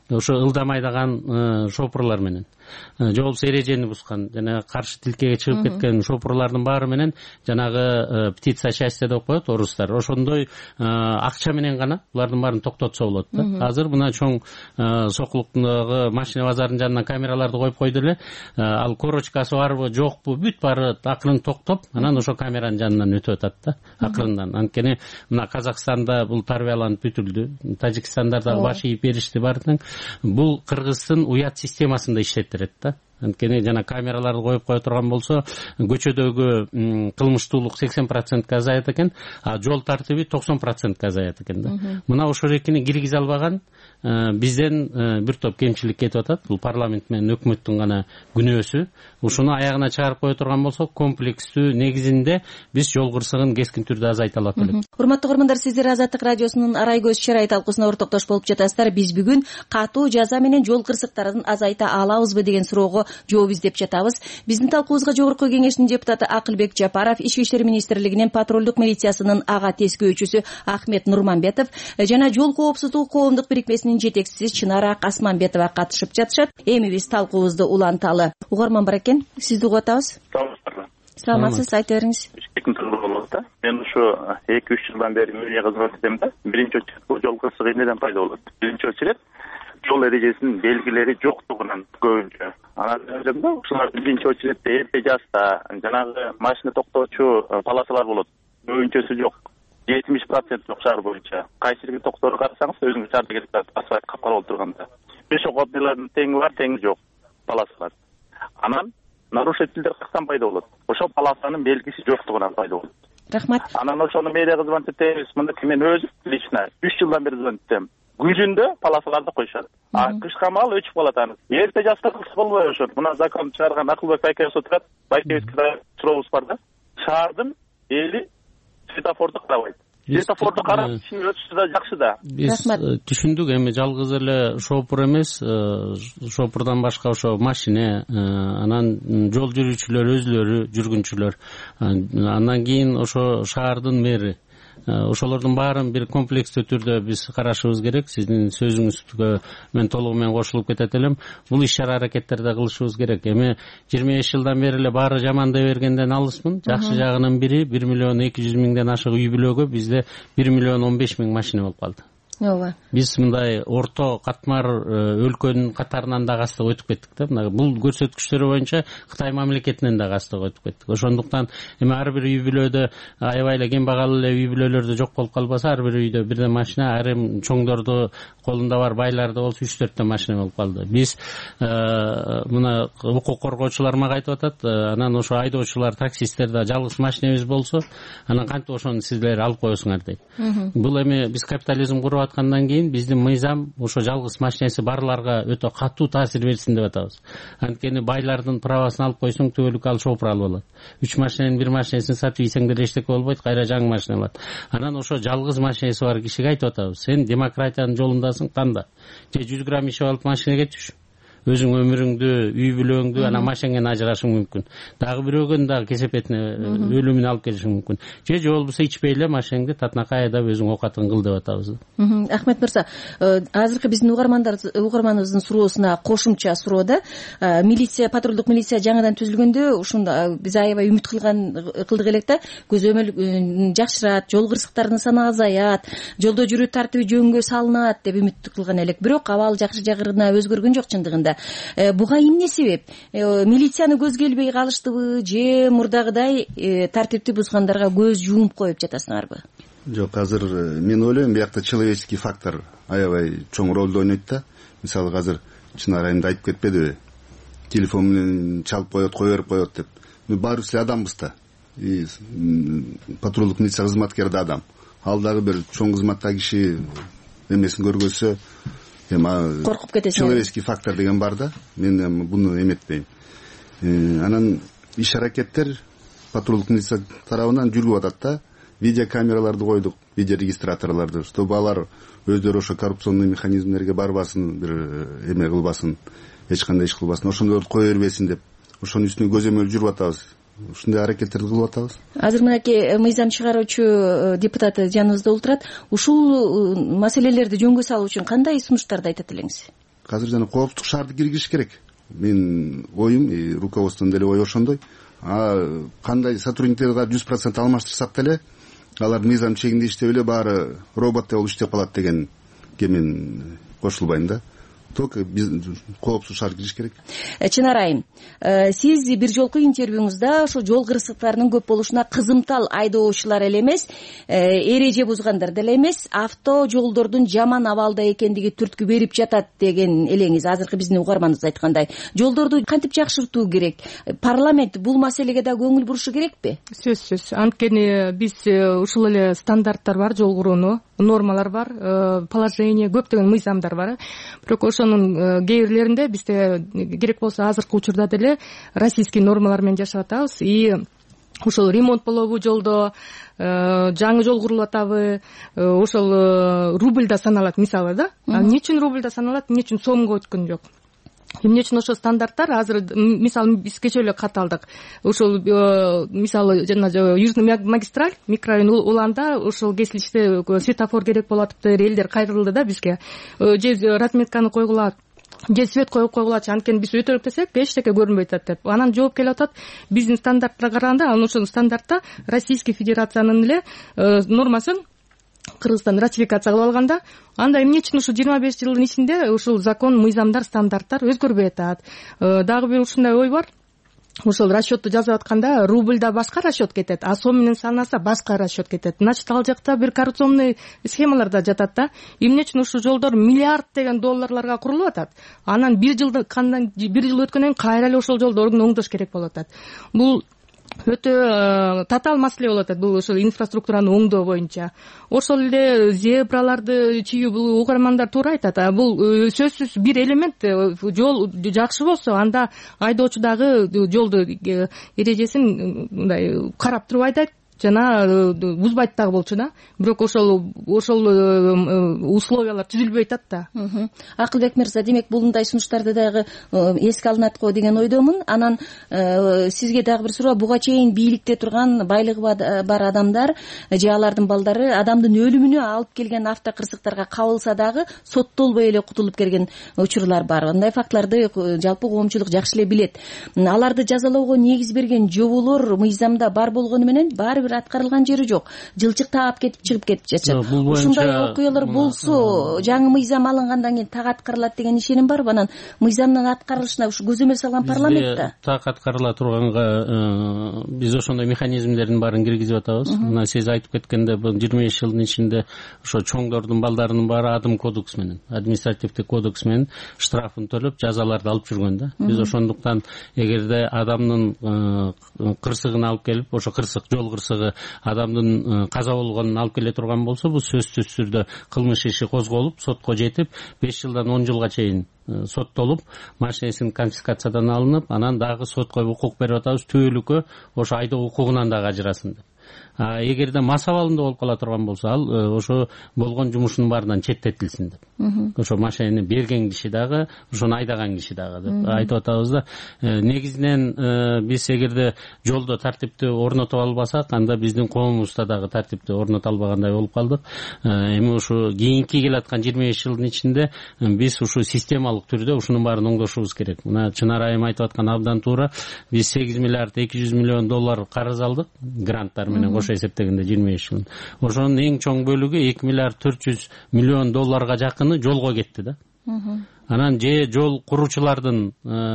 ошо ылдам айдаган шопурлар менен, же болбосо эрежени бускан, жана каршы тилкеге чыгып кеткен шопурлардын баары менен жанагы птица счастья деп коет орустар, ошондой акча менен гана булардын баарын токтотсо болот да. Азыр мына чоң Сокулуктагы машина базарынын жанына камераларды коюп койду эле, ал корочкасы барбы жокпу бүт баары акырын токтоп, анан ошо камеранын жанынан өтүп атат да акырындан. Анткени мына Казакстанда бул тарбияланып бүтүлдү, Тажикстанда дагы баш ийип беришти баардыгын. Бул Кыргыздын уят системасында иштеттирет да. Анткени жана камераларды коюп кое турган болсо, көчөдөгү кылмыштуулук сексен процентке азаят экен, а жол тартиби токсон процентке азаят экен да. Мына ошол экини киргизе албаган бизден бир топ кемчилик кетип атат. Бул парламент менен өкмөттүн гана күнөөсү. Ушуну аягына чыгарып кое турган болсок, комплекстүү негизинде биз жол кырсыгын кескин түрдө азайта алат элек. Урматтуу угармандар, сиздер Азаттык радиосунун Арай көз чырай талкуусуна ортоктош болуп жатасыздар. Биз бүгүн катуу жаза менен жол кырсыктарын азайта алабызбы деген суроого жооп издеп жатабыз. Биздин талкуубузга Жогорку Кеңештин депутаты Акылбек Жапаров, Ички иштер министрлигинин патрулдук милициясынын ага тескөөчүсү Ахмет Нурманбетов жана жол коопсуздугу коомдук бирикмесинин жетекчиси Чынара Касманбетова катышып жатышат. Эми биз талкуубузду уланталы. Угарман бар экен, сизди угуп атабыз. Саламатсызбы? Саламатсыз, айта бериңиз. болот да. Мен ушу эки үч жылдан бери мэрия кызмат этем да. Биринчи очередь бул жол кырсыгы эмнеден пайда болот? Биринчи очередь жол эрежесинин белгилери жоктугунан көбүнчө. Анан да ушулар биринчи очередте эрте жашта жанагы машина токтоочу полосалар болот. Көбүнчөсү жок. жетимиш процент жок шаар боюнча. Кайсы бир токторду карасаңыз, өзүңүз шаарда кетип асфальт капкара болуп турганда. Пешеходныйлардын теңи бар, теңи жок полосалар. Анан нарушительдер каяктан пайда болот? Ошол полосанын белгиси жоктугунан пайда болот. Рахмат. Анан ошону мэрия кызмат этебиз. Мындык мен өзүм лично үч жылдан бери кызмат этем. Күзүндө полосаларды коюшат. А кышка маал өчүп калат аны. Эрте жашта кылса болбой ошот. Мына закон чыгарган Акылбек байкебиз отурат. Байкебизге сурообуз бар да. Шаардын эли светофорду карабайт. Светофорду карап ишин өтүшү да жакшы да. Биз түшүндүк, эми жалгыз эле шопур эмес, шопурдан башка ошо машина, анан жол жүрүүчүлөр өзүлөрү, жүргүнчүлөр, андан кийин ошо шаардын мэри, ошолордун баарын бир комплекстүү түрдө биз карашыбыз керек. Сиздин сөзүңүзгө мен толугу менен кошулуп кетет элем. Бул иш-чара аракеттерди кылышыбыз керек. Эми жыйырма беш жылдан бери эле баары жаман дей бергенден алыспын. Жакшы жагынын бири бир миллион эки жүз миңден ашык үй бүлөгө бизде бир миллион он беш миң машина болуп калды. Ооба. Биз мындай орто катмар өлкөнүн катарынан да астык өтүп кеттик да. Мына бул көрсөткүчтөр боюнча Кытай мамлекетинен да астык өтүп кеттик. Ошондуктан эми ар бир үй бүлөдө аябай эле кембагал эле үй бүлөлөрдө жок болуп калбаса, ар бир үйдө бирден машина, айрым чоңдордо колунда бар байларда болсо үч төрттөн машина болуп калды. Биз мына укук коргоочулар мага айтып атат, анан ошо айдоочулар, таксисттер да жалгыз машинебиз болсо, анан кантип ошону сиздер алып коесуңар дейт. Бул эми биз капитализм куруп аткандан кийин биздин мыйзам ошо жалгыз машинеси барларга өтө катуу таасир берсин деп атабыз. Анткени байлардын правасын алып койсоң, түбөлүк ал шопур алып алат. Үч машиненин бир машинесин сатып ийсеңдер эчтеке болбойт, кайра жаңы машина алат. Анан ошо жалгыз машинеси бар кишиге айтып атабыз: сен демократиянын жолундасың, танда. Же жүз грамм ичип алып машинеге түш. Өзүң өмүрүңдү, үй бүлөңдү, анан машинеңен ажырашың мүмкүн. Дагы бирөөгөн дагы кесепетине өлүмүнө алып келишиң мүмкүн. Же же болбосо ичпей эле машинеңди татынакай айдап өзүң оокатың кыл деп атабыз. Ахмет мырза, азыркы биздин угармандар угарманыбыздын суроосуна кошумча суроо да. Милиция, патрулдук милиция жаңыдан түзүлгөндө ушунда биз аябай үмүт кылган кылдык элек да. Көзөмөл жакшырат, жол кырсыктарынын саны азаят, жолдо жүрүү тартиби жөнгө салынат деп үмүт кылган элек. Бирок абал жакшы жагырына өзгөргөн жок чындыгында. Буга эмне себеп? Милицияны көзгө илбей калыштыбы же мурдагыдай тартипти бузгандарга көз жумуп коюп жатасыңарбы? Жок, азыр мен ойлойм, биякта человеческий фактор аябай чоң ролду ойнойт да. Мисалы азыр Чынар айымда айтып кетпедиби? Телефон менен чалып коет, кое берип коет деп. Баарыбыз эле адамбыз да. И патрулдук милиция кызматкери да адам. Ал дагы бир чоң кызматта киши эмесин көргөзсө, эми коркуп кетесиң. Человеческий фактор деген бар да. Мен буну эметпейм. Анан иш-аракеттер патрулдук милиция тарабынан жүрүп атат да. Видеокамераларды койдук, видеорегистраторлорду, чтобы алар өздөрү ошо коррупционный механизмдерге барбасын, бир эме кылбасын, эч кандай иш кылбасын, ошондорду кое бербесин деп, ошонун үстүнө көзөмөл жүрүп атабыз. Ушундай аракеттерди кылып атабыз. Азыр мынакей мыйзам чыгаруучу депутат жаныбызда отурат. Ушул маселелерди жөнгө салуу үчүн кандай сунуштарды айтат элеңиз? азыр жана коопсуздук шаарды киргизиш керек. Менин оюм, руководствонун деле ою ошондой. А кандай сотрудниктерге жүз процент алмаштырсак деле алар мыйзам чегинде иштеп эле баары роботтой болуп иштеп калат дегенге мен кошулбайм да. Только биз коопсуз шаар кириш керек. Чынар айым, сиз бир жолку интервьюңузда ошо жол кырсыктарынын көп болушуна кызымтал айдоочулар эле эмес, эреже бузгандар деле эмес, авто жолдордун жаман абалда экендиги түрткү берип жатат деген элеңиз азыркы биздин угарманыбыз айткандай. Жолдорду кантип жакшыртуу керек? Парламент бул маселеге да көңүл бурушу керекпи? Сөзсүз. Анткени биз ушул эле стандарттар бар, жол курууну нормалар бар, положение, көптөгөн мыйзамдар бар. Бирок ошонун кээ бирлеринде бизде керек болсо азыркы учурда деле российский нормалар менен жашап атабыз. И ошол ремонт болобу жолдо, жаңы жол курулуп атабы, ошол рубльда саналат мисалы да. Эмне үчүн рубльда саналат, эмне үчүн сомго өткөн жок? Эмне үчүн ошо стандарттар азыр мисалы биз кечээ эле кат алдык. Ошол мисалы жана Южный магистраль микрорайон уланда ошол кесилиште светофор керек болуп атыптыр, элдер кайрылды да бизге. Же разметканы койгула, же свет коюп койгулачы, анткени биз өтөлүк десек эчтеке көрүнбөй атат деп. Анан жооп келип атат, биздин стандарттарга караганда, анан ошол стандартта Российский Федерациянын эле нормасын Кыргызстан ратификация кылып алганда, анда эмне үчүн ушу жыйырма беш жылдын ичинде ушул закон, мыйзамдар, стандарттар өзгөрбөй атат? Дагы бир ушундай ой бар. Ошол расчетту жазып атканда рубльда башка расчет кетет, а сом менен санаса башка расчет кетет. Значит, ал жакта бир коррупционный схемалар да жатат да. Эмне үчүн ушул жолдор миллиард деген долларларга курулуп атат? Анан бир жылдан кандан бир жыл өткөндөн кийин кайра эле ошол жолдорду оңдош керек болуп атат. Бул өтө татаал маселе болуп атат, бул ошол инфраструктураны оңдоо боюнча. Ошол эле зебраларды чийүү, бул угармандар туура айтат. Бул сөзсүз бир элемент. Жол жакшы болсо, анда айдоочу дагы жолду эрежесин мындай карап туруп айдайт жана бузбайт дагы болчу да. Бирок ошол ошол условиялар түзүлбөй атат да. Акылбек мырза, демек бул мындай сунуштарды дагы эске алынат го деген ойдомун. Анан сизге дагы бир суроо. Буга чейин бийликте турган, байлыгы бар адамдар же алардын балдары адамдын өлүмүнө алып келген автокырсыктарга кабылса дагы соттолбой эле кутулуп келген учурлар бар. Мындай фактларды жалпы коомчулук жакшы эле билет. Аларды жазалоого негиз берген жоболор мыйзамда бар болгону менен баары бир аткарылган жери жок. Жылчык таап кетип чыгып кетип жатат. Ушундай окуялар болсо, жаңы мыйзам алынгандан кийин так аткарылат деген ишеним барбы? Анан мыйзамдын аткарылышына ушу көзөмөл салган парламентте так аткарыла турганга биз ошондой механизмдердин баарын киргизип атабыз. Мына сиз айтып кеткенде, бул жыйырма беш жылдын ичинде ошо чоңдордун балдарынын баары адым кодекс менен, административдик кодекс менен штрафын төлөп жазаларды алып жүргөн да. Биз ошондуктан эгерде адамдын кырсыгын алып келип, ошо кырсык, жол кырсыгы адамдын каза болгонун алып келе турган болсо, бул сөзсүз түрдө кылмыш иши козголуп, сотко жетип, беш жылдан он жылга чейин соттолуп, машинесин конфискациядан алынып, анан дагы сотко укук берип атабыз, түбөлүккө ошо айдоо укугунан дагы ажырасын деп. А эгерде мас абалында болуп кала турган болсо, ал ошо болгон жумушунун баарынан четтетилсин деп. Ошо машинени берген киши дагы, ошону айдаган киши дагы деп айтып атабыз да. Негизинен биз эгерде жолдо тартипти орнотуп албасак, анда биздин коомубузда дагы тартипти орното албагандай болуп калдык. Эми ушу кийинки келаткан жыйырма беш жылдын ичинде биз ушу системалык түрдө ушунун баарын оңдошубуз керек. Мына Чынар айым айтып аткан абдан туура. Биз сегиз миллиард эки жүз миллион доллар карыз алдык, гранттар менен кошо эсептегенде жыйырма беш жыл. Ошонун эң чоң бөлүгү эки миллиард төрт жүз миллион долларга жакыны жолго кетти да. Анан же жол куруучулардын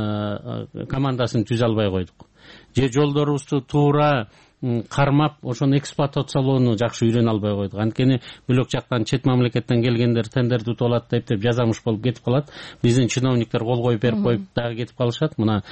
командасын түзө албай койдук. Же жолдорубузду туура кармап, ошону эксплуатациялоону жакшы үйрөнө албай койдук. Анткени бөлөк жактан, чет мамлекеттен келгендер тендерди утуп алат деп деп жазамыш болуп кетип калат. Биздин чиновниктер кол коюп берип коюп дагы кетип калышат. Мына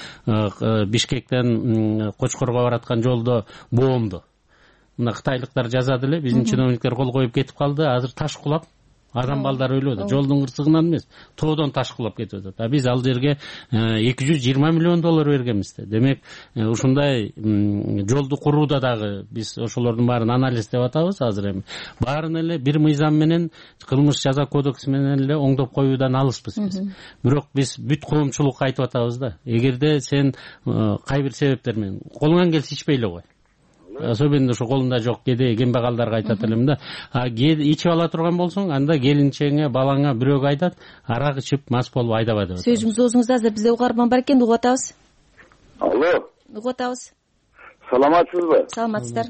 Бишкектен Кочкорго бараткан жолдо боомду мына кытайлыктар жазады эле, биздин чиновниктер кол коюп кетип калды. Азыр таш кулап, адам балдар өлүп атат. Жолдун кырсыгынан эмес, тоодон таш кулап кетип атат. А биз ал жерге эки жүз жыйырма миллион доллар бергенбиз да. Демек, ушундай жолду курууда дагы биз ошолордун баарын анализдеп атабыз азыр эми. Баарын эле бир мыйзам менен, кылмыш жаза кодекси менен эле оңдоп коюудан алыспыз биз. Бирок биз бүт коомчулукка айтып атабыз да. Эгерде сен кайбир себептер менен колуңан келсе ичпей эле кой. особенно ушу колунда жок кедей кембагалдарга айтат элем да. Ичип ала турган болсоң, анда келинчеңе, балаңа бирөөгө айтат, арак ичип мас болуп айдаба деп. Сөзүңүз оозуңузда, азыр бизде угарман бар экен, угуп атабыз. Алло. Угуп атабыз. Саламатсызбы? Саламатсыздар.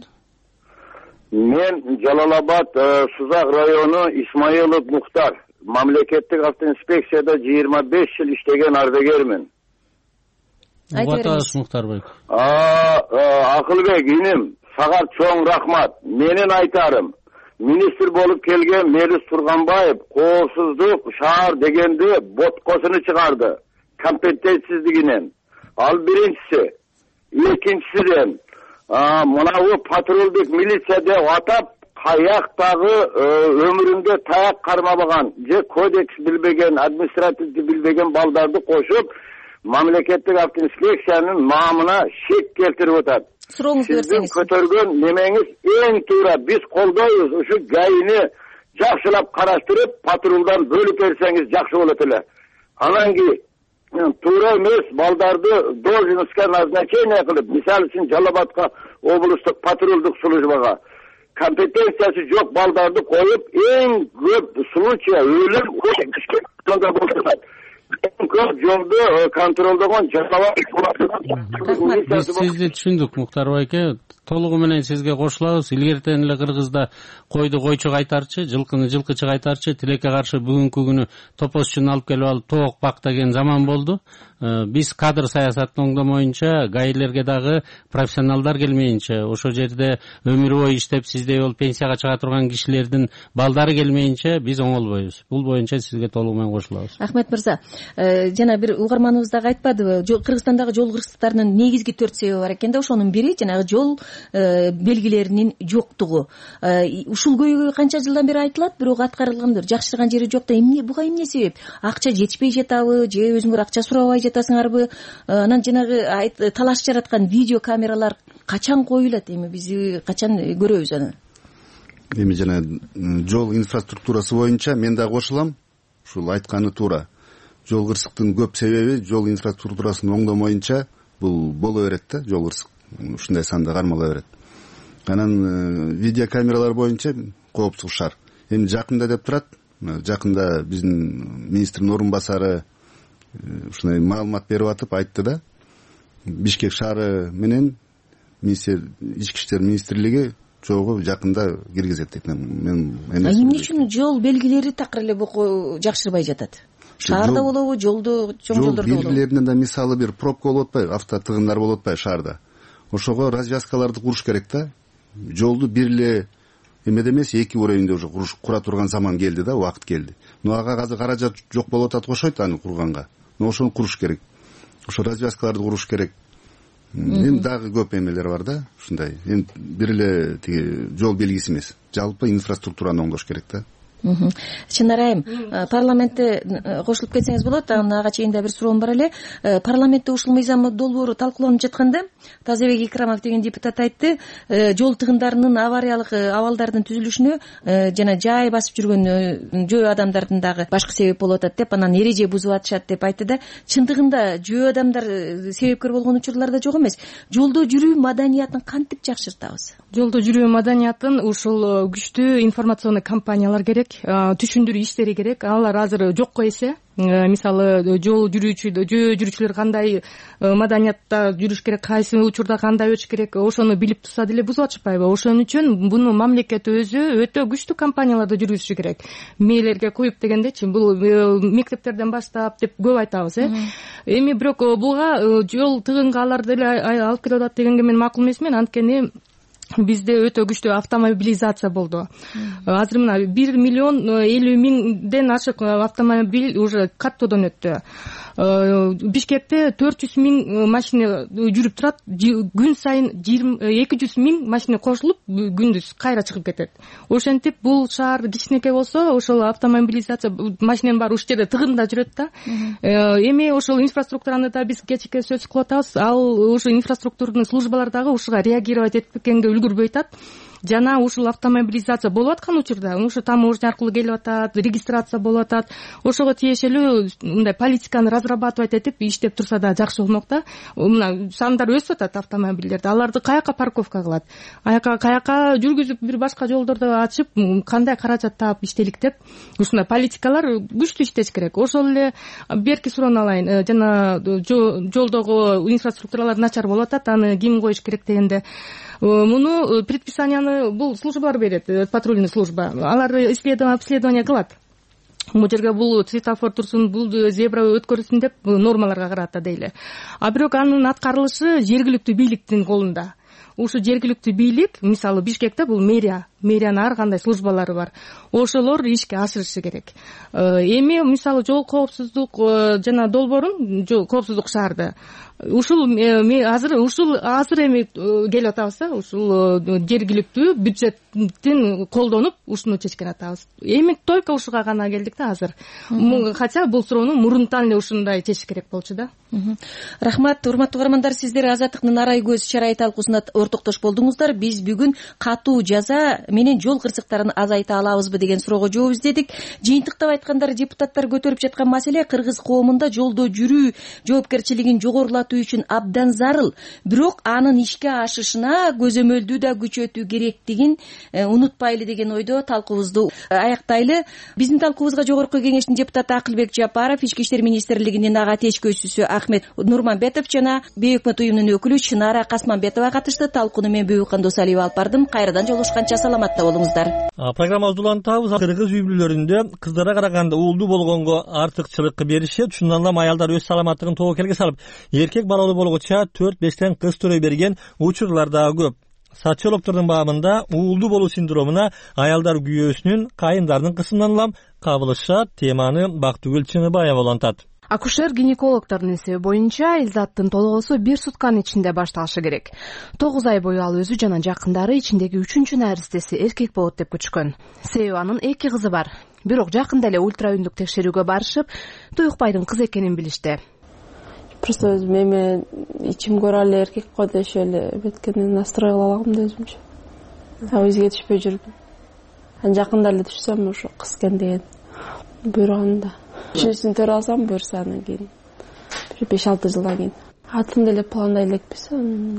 Мен Жалалабад Сузак району Исмаилов Мухтар. Мамлекеттик автоинспекцияда жыйырма беш жыл иштеген ардагермин. Угуп атабыз Мухтарбек. Акылбек иним, сага чоң рахмат. Менин айтарым, министр болуп келген Мелис Турганбаев коопсуздук шаар дегенде боткосуну чыгарды. Компетенцисиздигинен. Ал биринчиси. Экинчисиден, мынабу патрулдук милиция деп атап, каяктагы өмүрүндө таяк кармабаган же кодекс билбеген, административди билбеген балдарды кошуп, мамлекеттик автоинспекциянын маамына шек келтирип атат. Сурооңузду берсеңиз. Сиздин көтөргөн немеңиз эң туура. Биз колдойбуз. Ушу гайыны жакшылап караштырып, патрулдан бөлүп берсеңиз жакшы болот эле. Анан кийин туура эмес балдарды должностька назначение кылып, мисалы үчүн Жалалабадка облустук патрулдук службага компетенциясы жок балдарды коюп, эң көп случай өлүм жолдо болуп атат. Эң көп жолду контролдогон Жалалабад. Биз сизди түшүндүк, Мухтар байке. Толугу менен сизге кошулабыз. Илгертен эле Кыргызда койду койчу кайтарчы, жылкыны жылкычы кайтарчы, тилекке каршы бүгүнкү күнү топозчуну алып келип алып тоок бак деген заман болду. Биз кадр саясатын оңдомоюнча, гаилерге дагы профессионалдар келмейинче, ошол жерде өмүр бою иштеп сиздей болуп пенсияга чыга турган кишилердин балдары келмейинче биз оңолбойбуз. Бул боюнча сизге толугу менен кошулабыз. Ахмет мырза, жана бир угарманыбыз дагы айтпадыбы, Кыргызстандагы жол кырсыктарынын негизги төрт себеби бар экен да, ошонун бири жанагы жол белгилеринин жоктугу. Ушул көйгөй канча жылдан бери айтылат, бирок аткарылган жакшырган жери жок да. Эмне буга эмне себеп? Акча жетпей жатабы же өзүңөр акча сурабай жатасыңарбы? Анан жанагы талаш жараткан видео камералар качан коюлат? Эми биз качан көрөбүз аны? Эми жана жол инфраструктурасы боюнча мен да кошулам. Ушул айтканы туура. Жол кырсыктын көп себеби жол инфраструктурасын оңдомоюнча бул боло берет да, жол кырсык ушундай санда кармала берет. Анан видео камералар боюнча коопсуз шаар. Эми жакында деп турат. Жакында биздин министрдин орун басары ушундай маалымат берип атып айтты да, Бишкек шаары менен министр ички иштер министрлиги чогуу жакында киргизет дейт. Мен эмне үчүн жол белгилери такыр эле жакшырбай жатат? Шаарда болобу, жолдо, чоң жолдордо болобу? Жол белгилеринен да мисалы бир пробка болуп атпайбы, авто тыгындар болуп атпайбы шаарда. Ошого развязкаларды куруш керек да. Жолду бир эле эмеде эмес, эки уровеньде уже кура турган заман келди да, убакыт келди. Но ага азыр каражат жок болуп атат кошойт аны курганга. Но ошону куруш керек. Ошо развязкаларды куруш керек. Эми дагы көп эмелер бар да, ушундай. Эми бир эле тиги жол белгиси эмес, жалпы инфраструктураны оңдош керек да. Чынар айым, парламентте кошулуп кетсеңиз болот. Ага чейин да бир суроом бар эле. Парламентте ушул мыйзам долбоору талкууланып жатканда Тазабек Икрамов деген депутат айтты, жол тыгындарынын авариялык абалдардын түзүлүшүнө жана жай басып жүргөн жөө адамдардын дагы башкы себеп болуп атат деп, анан эреже бузуп атышат деп айтты да. Чындыгында жөө адамдар себепкер болгон учурлар да жок эмес. Жолдо жүрүү маданиятын кантип жакшыртабыз? Жолдо жүрүү маданиятын ушул күчтүү информационный кампаниялар керек, түшүндүрүү иштери керек. Алар азыр жокко эсе. Мисалы жол жүрүүчү жөө жүрүүчүлөр кандай маданиятта жүрүш керек, кайсы учурда кандай өтүш керек, ошону билип турса деле бузуп атышпайбы? Ошон үчүн буну мамлекет өзү өтө күчтүү кампанияларды жүргүзүшү керек. Мээлерге коюп дегендечи, бул мектептерден баштап деп көп айтабыз, э. Эми бирок буга жол тыгынга аларды эле алып келип атат дегенге мен макул эмесмин, анткени бизде өтө күчтүү автомобилизация болду. Азыр мына бир миллион элүү миңден ашык автомобиль уже каттоодон өттү. Бишкекте төрт жүз миң машина жүрүп турат. Күн сайын эки жүз миң машина кошулуп күндүз кайра чыгып кетет. Ошентип бул шаар кичинекей болсо, ошол автомобилизация машинанын баары ушул жерде тыгында жүрөт да. Эми ошол инфраструктураны да биз кечке сөз кылып атабыз. Ал ошо инфраструктурный службалар дагы ушуга реагировать этпегенге үлгүрбөй атат. жана ушул автомобилизация болуп аткан учурда ушу таможня аркылуу келип атат, регистрация болуп атат. Ошого тиешелүү мындай политиканы разрабатывать этип иштеп турса да жакшы болмок да. Мына сандар өсүп атат автомобилдерди. Аларды каяка парковка кылат, аяка каяка жүргүзүп бир башка жолдорду ачып, кандай каражат таап иштелик деп ушундай политикалар күчтүү иштеш керек. Ошол эле берки суроону алайын. Жана жолдогу инфраструктуралар начар болуп атат, аны ким коюш керек дегенде, муну предписанияны бул службалар берет, патрульный служба. Алар обследование кылат. Бул жерге бул светофор турсун, бул зебра өткөрүлсүн деп нормаларга карата дейли. А бирок анын аткарылышы жергиликтүү бийликтин колунда. Ушу жергиликтүү бийлик, мисалы Бишкекте бул мэрия, мэриянын ар кандай службалары бар. Ошолор ишке ашырышы керек. Эми мисалы жол коопсуздук жана долбоорун, жол коопсуздук шаарда ушул азыр ушул азыр эми келип атабыз, ушул жергиликтүү бюджеттин колдонуп ушуну чечкен атабыз. Эми только ушуга гана келдик да азыр. Хотя бул суроону мурунтан эле ушундай чечиш керек болчу да. Рахмат, урматтуу угармандар, сиздер Азаттыктын Арай көз чарай талкуусуна ортоктош болдуңуздар. Биз бүгүн катуу жаза менен жол кырсыктарын азайта алабызбы деген суроого жооп издедик. Жыйынтыктап айтканда, депутаттар көтөрүп жаткан маселе кыргыз коомунда жолдо жүрүү жоопкерчилигин жогорулатуу үчүн абдан зарыл. Бирок анын ишке ашышына көзөмөлдүү да күчөтүү керектигин унутпайлы деген ойдо талкуубузду аяктайлы. Биздин талкуубузга Жогорку Кеңештин депутаты Акылбек Жапаров, Ички иштер министрлигинин ага тешкөөсүсү Ахмет Нурманбетов жана Бейөкмөт уюмунун өкүлү Чынара Касманбетова катышты. Талкууну мен Бүйүк Досалиева алып бардым. Кайрадан жолугушканча саламатта болуңуздар. Программабызды улантабыз. Кыргыз үй бүлөлөрүндө кыздарга караганда уулдуу болгонго артыкчылык беришет. Ушундан улам аялдар өз саламаттыгын тобокелге салып, эркек балалуу болгуча төрт бештен кыз төрөй берген учурлар да көп. Социологдордун баамында уулдуу болуу синдромуна аялдар күйөөсүнүн, кайындарынын кысымынан улам кабылышат. Теманы Бактыгүл Чыныбаева улантат. Акушер-гинекологдордун эсеби боюнча Элзаттын толугусу бир сутканын ичинде башталышы керек. тогуз ай бою ал өзү жана жакындары ичиндеги үчүнчү наристеси эркек болот деп күчкөн. Себеби анын эки кызы бар. Бирок жакында эле ультра үндүк текшерүүгө барышып, туюкбайдын кыз экенин билишти. Просто өзүм эми ичим көрө эле эркек го дешип эле беткени настрой кыла алагам да өзүмчө. Өзгө түшпөй жүрдүм. Анан жакында эле түшсөм ошо кыз экен деген буйруганда. Чечүүсүн төрө алсам буюрса, анан кийин бир беш алты жылдан кийин атымды эле пландай элекпиз.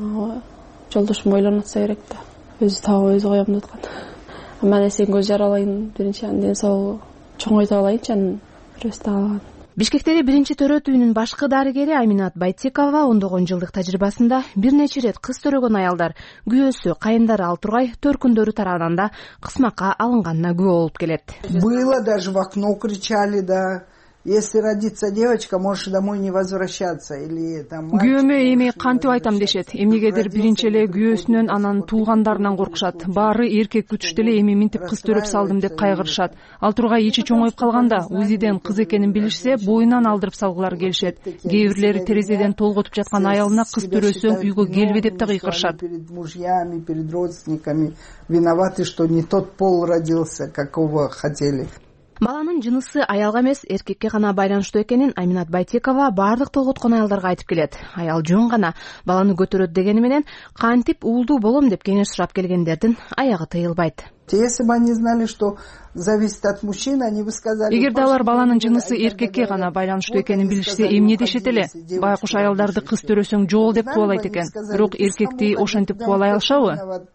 Жолдошум ойлонуп атса керек да. Өзү таап өзү коем деп аткан. Мен эсен көз жаралайын, биринчи анын ден соолугу чоңойто алайынчы, анан бирөөсү таалган. Бишкектеги биринчи төрөт үйүнүн башкы дарыгери Аминат Байтекова ондогон жылдык тажрыйбасында бир нече ирет кыз төрөгөн аялдар күйөөсү, кайындары ал тургай төркүндөрү тарабынан да кысмакка алынганына күбө болуп келет. Было даже в окно кричали, да. Если родится девочка, можешь домой не возвращаться или там. Күйөөмө эми кантип айтам дешет. Эмнегедир биринчи эле күйөөсүнөн, анан туугандарынан коркушат. Баары эркек күтүштү эле эми минтип кыз төрөп салдым деп кайгырышат. Ал тургай ичи чоңоюп калганда, УЗИден кыз экенин билишсе, боюнан алдырып салгылары келишет. Кээ бирлери терезеден толготуп жаткан аялына кыз төрөсөң үйгө келбе деп да кыйкырышат. Перед мужьями, перед родственниками виноваты, что не тот пол родился, какого хотели. Баланын жынысы аялга эмес, эркекке гана байланыштуу экенин Аминат Байтекова баардык толготкон аялдарга айтып келет. Аял жөн гана баланы көтөрөт дегени менен кантип уулдуу болом деп кеңеш сурап келгендердин аягы тыйылбайт. Если бы они знали, что зависит от мужчин, они бы сказали. Эгерде алар баланын жынысы эркекке гана байланыштуу экенин билишсе, эмне дешет эле? Байкуш аялдарды кыз төрөсөң жол деп кубалайт экен. Бирок эркекти ошентип кубалай алышабы?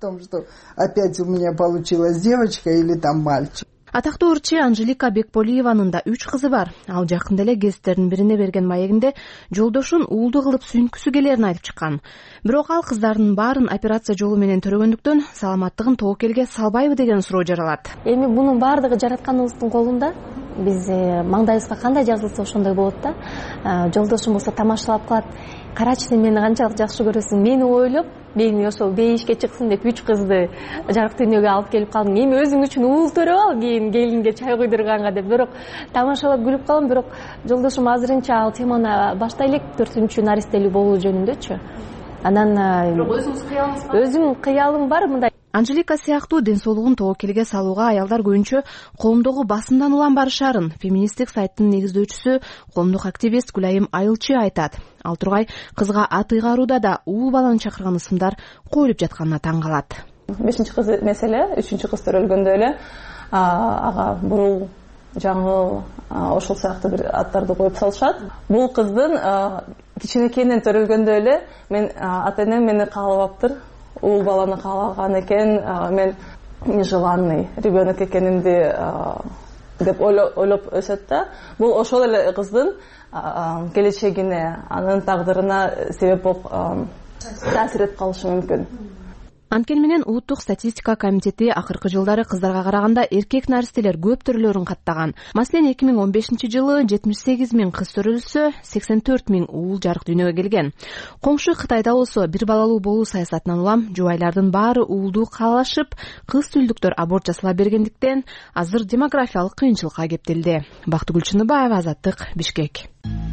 Опять у меня получилась девочка или там мальчик. Атактуу ырчы Анжелика Бекполиеванын да үч кызы бар. Ал жакында эле гезиттердин бирине берген маегинде жолдошун уулду кылып сүйүнкүсү келерин айтып чыккан. Бирок ал кыздарынын баарын операция жолу менен төрөгөндүктөн саламаттыгын тобокелге салбайбы деген суроо жаралат. Эми бунун баардыгы жаратканыбыздын колунда. Биз маңдайыбызга кандай жазылса ошондой болот да. Жолдошум болсо тамашалап калат. Карачы, сен мени канчалык жакшы көрөсүң, мени ойлоп, мени ошол бейишке чыксын деп үч кызды жарык дүйнөгө алып келип калдым. Эми өзүң үчүн уул төрөп ал, кийин келинге чай куйдурганга деп. Бирок тамашалап күлүп калам, бирок жолдошум азырынча ал теманы баштай элек, төртүнчү наристелүү болуу жөнүндөчү. Анан өзүңүз кыялыңыз бар? Өзүм кыялым бар, мындай. Анжелика сыяктуу ден соолугун тобокелге салууга аялдар көбүнчө коомдогу басымдан улам барышарын феминисттик сайттын негиздөөчүсү, коомдук активист Гүлайым Айылчы айтат. Ал тургай кызга ат ыйгарууда да уул баланы чакырган ысымдар коюлуп жатканына таң калат. бешинчи кыз эмес эле, үчүнчү кыз төрөлгөндө эле ага бурул, жаңыл, ошол сыяктуу бир аттарды коюп салышат. Бул кыздын кичинекейинен төрөлгөндө эле мен ата энем мени каалабаптыр, уул баланы каалаган экен, мен нежеланный ребенок экенимди деп ойлоп өсөт да. Бул ошол эле кыздын келечегине, анын тагдырына себеп болуп таасир этип калышы мүмкүн. Анткени менен Улуттук статистика комитети акыркы жылдары кыздарга караганда эркек наристелер көп төрөлөрүн каттаган. Маселен, эки миң он бешинчи жылы жетимиш сегиз миң кыз төрөлсө, сексен төрт миң уул жарык дүйнөгө келген. Коңшу Кытайда болсо бир балалуу болуу саясатынан улам жубайлардын баары уулду каалашып, кыз түйүлдүктөр аборт жасала бергендиктен азыр демографиялык кыйынчылыкка кептелди. Бактыгүл Чыныбаева, Азаттык, Бишкек.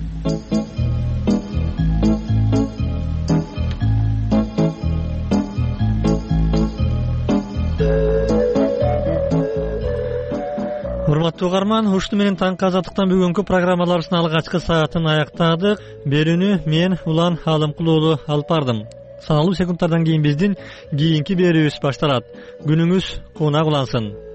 Урматтуу угарман, ушуну менен таңкы Азаттыктан бүгүнкү программаларыбыздын алгачкы саатын аяктадык. Берүүнү мен Улан Алымкул уулу алып бардым. Саналуу секундтардан кийин биздин кийинки берүүбүз башталат. Күнүңүз кунак улансын.